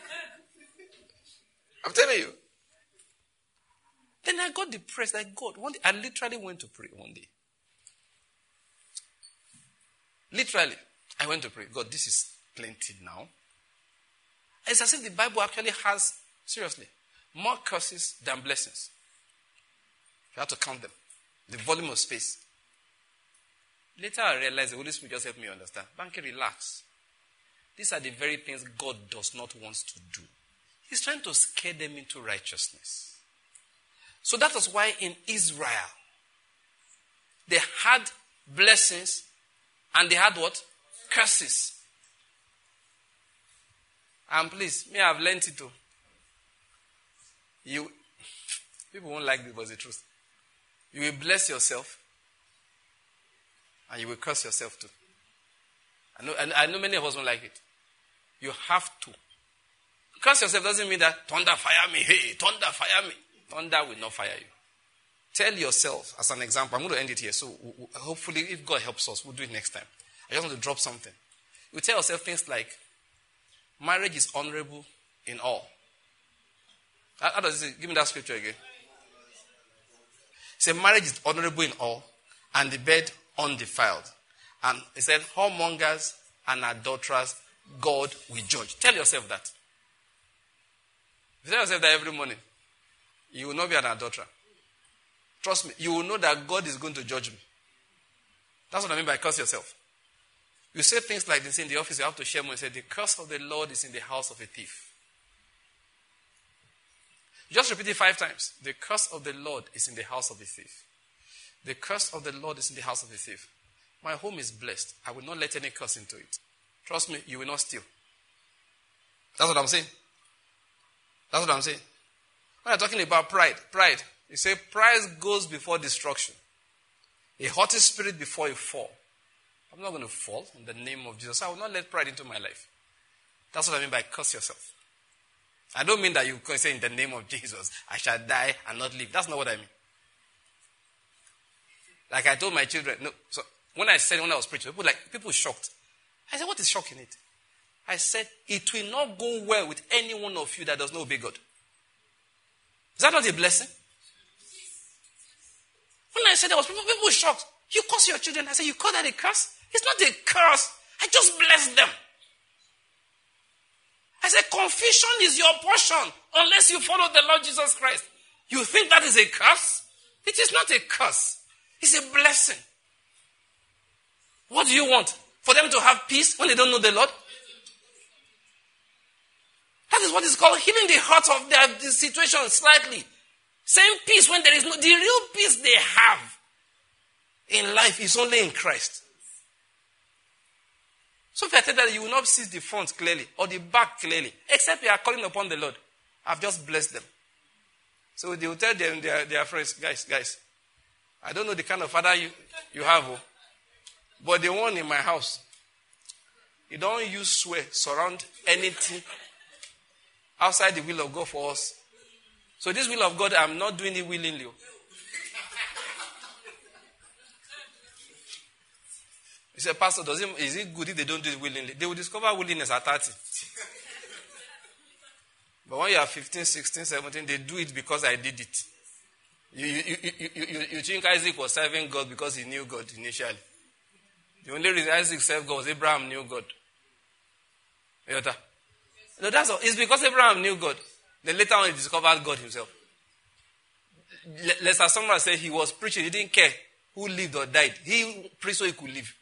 I'm telling you. Then I got depressed. Like, God, one day, I literally went to pray one day. Literally, I went to pray. God, this is plenty now. It's as if the Bible actually has, seriously, more curses than blessings. You have to count them. The volume of space. Later I realized the Holy Spirit just helped me understand. Banky, relax. These are the very things God does not want to do. He's trying to scare them into righteousness. So that was why in Israel, they had blessings and they had what? Curses. And please, me, I've learned it too. You, people won't like this, but it's the truth. You will bless yourself and you will curse yourself too. I know, I know many of us won't like it. You have to. Curse yourself doesn't mean that thunder fire me. Hey, thunder fire me. Thunder will not fire you. Tell yourself, as an example, I'm going to end it here. So hopefully, if God helps us, we'll do it next time. I just want to drop something. You tell yourself things like, marriage is honorable in all. How, how does it? Give me that scripture again. Say, marriage is honorable in all, and the bed undefiled. And he said, whoremongers and adulterers, God will judge. Tell yourself that. If you tell yourself that every morning, you will not be an adulterer. Trust me, you will know that God is going to judge me. That's what I mean by curse yourself. You say things like this in the office, you have to share more. You say, the curse of the Lord is in the house of a thief. You just repeat it five times. The curse of the Lord is in the house of a thief. The curse of the Lord is in the house of a thief. My home is blessed. I will not let any curse into it. Trust me, you will not steal. That's what I'm saying. That's what I'm saying. When I'm talking about pride, pride, you say pride goes before destruction. A haughty spirit before a fall. I'm not going to fall in the name of Jesus. I will not let pride into my life. That's what I mean by curse yourself. I don't mean that you can say in the name of Jesus, I shall die and not live. That's not what I mean. Like I told my children, no. So when I said, when I was preaching, people like people shocked. I said, what is shocking it? I said, it will not go well with any one of you that does not obey God. Is that not a blessing? When I said that, was people, people were shocked. You curse your children. I said, you call that a curse? It's not a curse. I just bless them. I said, confusion is your portion unless you follow the Lord Jesus Christ. You think that is a curse? It is not a curse. It's a blessing. What do you want? For them to have peace when they don't know the Lord? That is what is called healing the heart of their the situation slightly. Same peace when there is no... The real peace they have in life is only in Christ. So if I tell that you will not see the front clearly or the back clearly, except you are calling upon the Lord, I've just blessed them. So they will tell them, their, their friends, guys, guys, I don't know the kind of father you, you have, oh, but the one in my house, you don't use swear, surround anything outside the will of God for us. So this will of God, I'm not doing it willingly. He said, Pastor, does it, is it good if they don't do it willingly? They will discover willingness at thirty. But when you are fifteen, sixteen, seventeen, they do it because I did it. You, you, you, you, you, you think Isaac was serving God because he knew God initially. The only reason Isaac served God was Abraham knew God. No, that's all. It's because Abraham knew God. Then later on he discovered God himself. Lester Sumrall said he was preaching. He didn't care who lived or died. He preached so he could live.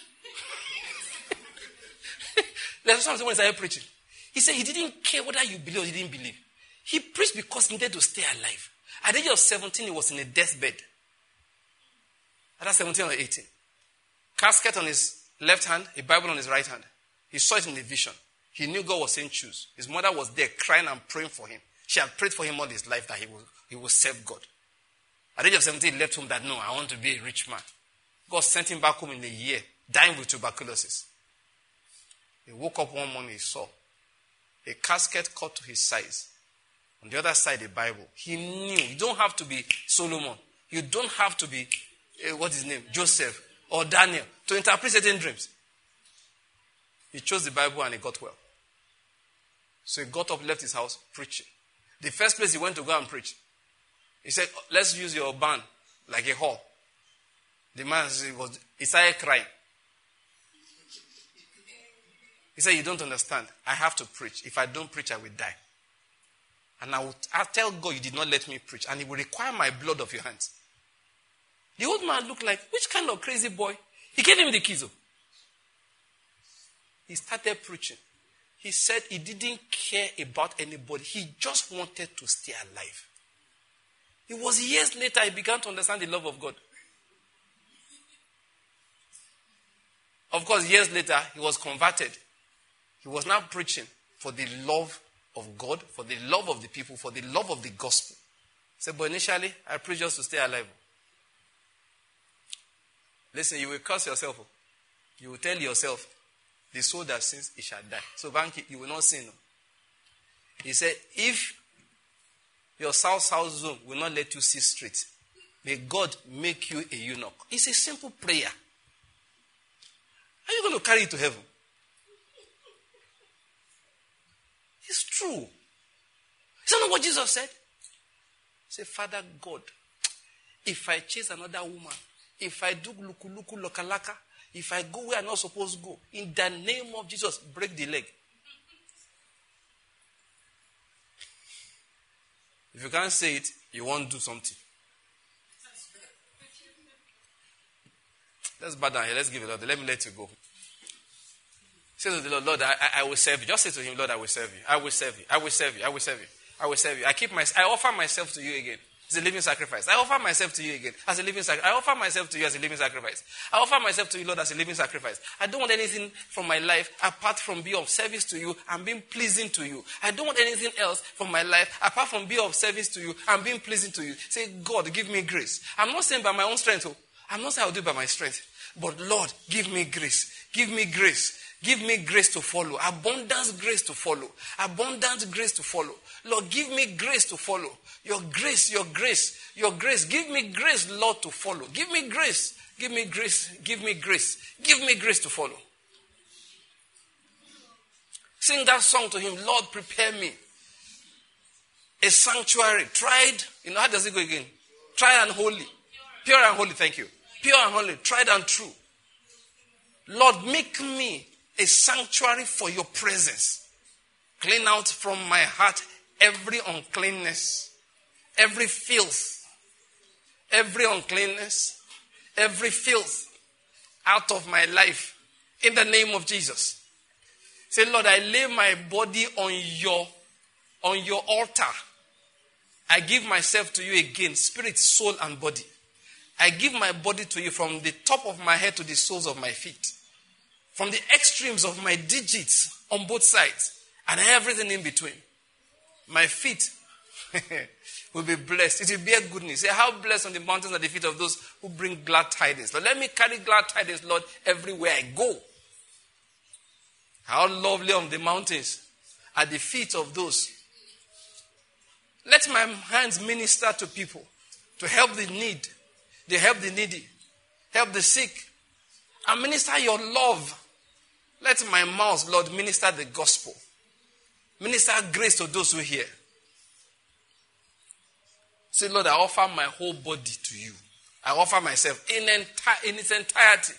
Lester Sumrall said when he started preaching, he said he didn't care whether you believe or you didn't believe. He preached because he needed to stay alive. At the age of seventeen, he was in a deathbed. At that seventeen or eighteen. Casket on his left hand, a Bible on his right hand. He saw it in a vision. He knew God was saying choose. His mother was there crying and praying for him. She had prayed for him all his life that he will, he will serve God. At the age of seventeen, he left home that, no, I want to be a rich man. God sent him back home in a year, dying with tuberculosis. He woke up one morning, he saw a casket cut to his size. On the other side, a Bible. He knew. You don't have to be Solomon. You don't have to be, uh, what is his name, Joseph or Daniel to interpret certain dreams. He chose the Bible and he got well. So he got up, left his house, preaching. The first place he went to go and preach, he said, let's use your barn like a hall. The man was, he started crying. He said, you don't understand. I have to preach. If I don't preach, I will die. And I will I'll tell God you did not let me preach. And he will require my blood of your hands. The old man looked like, which kind of crazy boy? He gave him the keys. He started preaching. He said he didn't care about anybody. He just wanted to stay alive. It was years later he began to understand the love of God. Of course, years later, he was converted. He was now preaching for the love of God, for the love of the people, for the love of the gospel. He said, but initially, I preached just to stay alive. Listen, you will curse yourself. You will tell yourself, the soul that sins, it shall die. So, Banky, you will not sin. He said, if your south south zone will not let you see straight, may God make you a eunuch. It's a simple prayer. Are you going to carry it to heaven? It's true. Is that not what Jesus said? He said, Father God, if I chase another woman, if I do luku luku lokalaka, if I go where I'm not supposed to go, in the name of Jesus, break the leg. If you can't say it, you won't do something. Let's bow down here. Let's give it up. Let me let you go. Say to the Lord, Lord, I, I will serve you. Just say to him, Lord, I will serve you. I will serve you. I will serve you. I will serve you. I will serve you. I keep my, I offer myself to you again as a living sacrifice. I offer myself to you again as a living sacrifice. I offer myself to you as a living sacrifice. I offer myself to you, Lord, as a living sacrifice. I don't want anything from my life apart from being of service to you and being pleasing to you. I don't want anything else from my life apart from being of service to you and being pleasing to you. Say, God, give me grace. I'm not saying by my own strength. Oh. I'm not saying I'll do it by my strength. But Lord, give me grace. Give me grace. Give me grace to follow. Abundance grace to follow. Abundant grace to follow. Lord, give me grace to follow. Your grace, your grace, your grace. Give me grace, Lord, to follow. Give me grace. Give me grace. Give me grace. Give me grace to follow. Sing that song to him. Lord, prepare me a sanctuary. Tried. You know, how does it go again? Tried and holy. Pure and holy. Thank you. Pure and holy. Tried and true. Lord, make me a sanctuary for your presence. Clean out from my heart every uncleanness, every filth, every uncleanness, every filth out of my life in the name of Jesus. Say, Lord, I lay my body on your, on your altar. I give myself to you again, spirit, soul, and body. I give my body to you from the top of my head to the soles of my feet. From the extremes of my digits on both sides and everything in between. My feet will be blessed. It will bear goodness. Say, how blessed on the mountains are the feet of those who bring glad tidings. Lord, let me carry glad tidings, Lord, everywhere I go. How lovely on the mountains are the feet of those. Let my hands minister to people to help the need. They help the needy. Help the sick. And minister your love. Let my mouth, Lord, minister the gospel. Minister grace to those who hear. Say, Lord, I offer my whole body to you. I offer myself in, enti- in its entirety.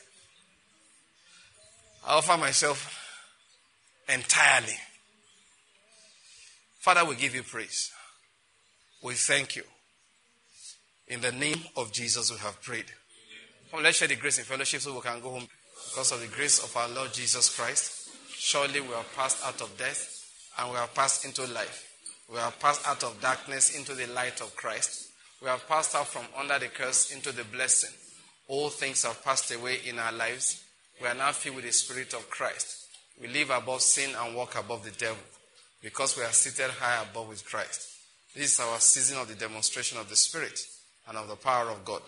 I offer myself entirely. Father, we give you praise. We thank you. In the name of Jesus, we have prayed. Come, let's share the grace in fellowship so we can go home. Because of the grace of our Lord Jesus Christ, surely we are passed out of death and we are passed into life. We have passed out of darkness into the light of Christ. We have passed out from under the curse into the blessing. All things have passed away in our lives. We are now filled with the Spirit of Christ. We live above sin and walk above the devil because we are seated high above with Christ. This is our season of the demonstration of the Spirit and of the power of God.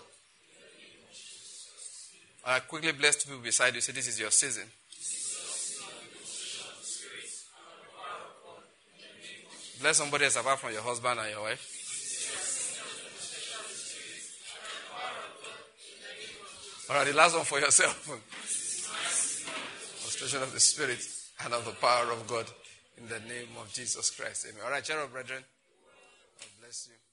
I quickly bless two people beside you. Say, this is your season. Bless somebody else apart from your husband and your wife. All right, the last one for yourself. Demonstration of the Spirit and of the power of God in the name of Jesus Christ. Amen. All right, cherub brethren. God bless you.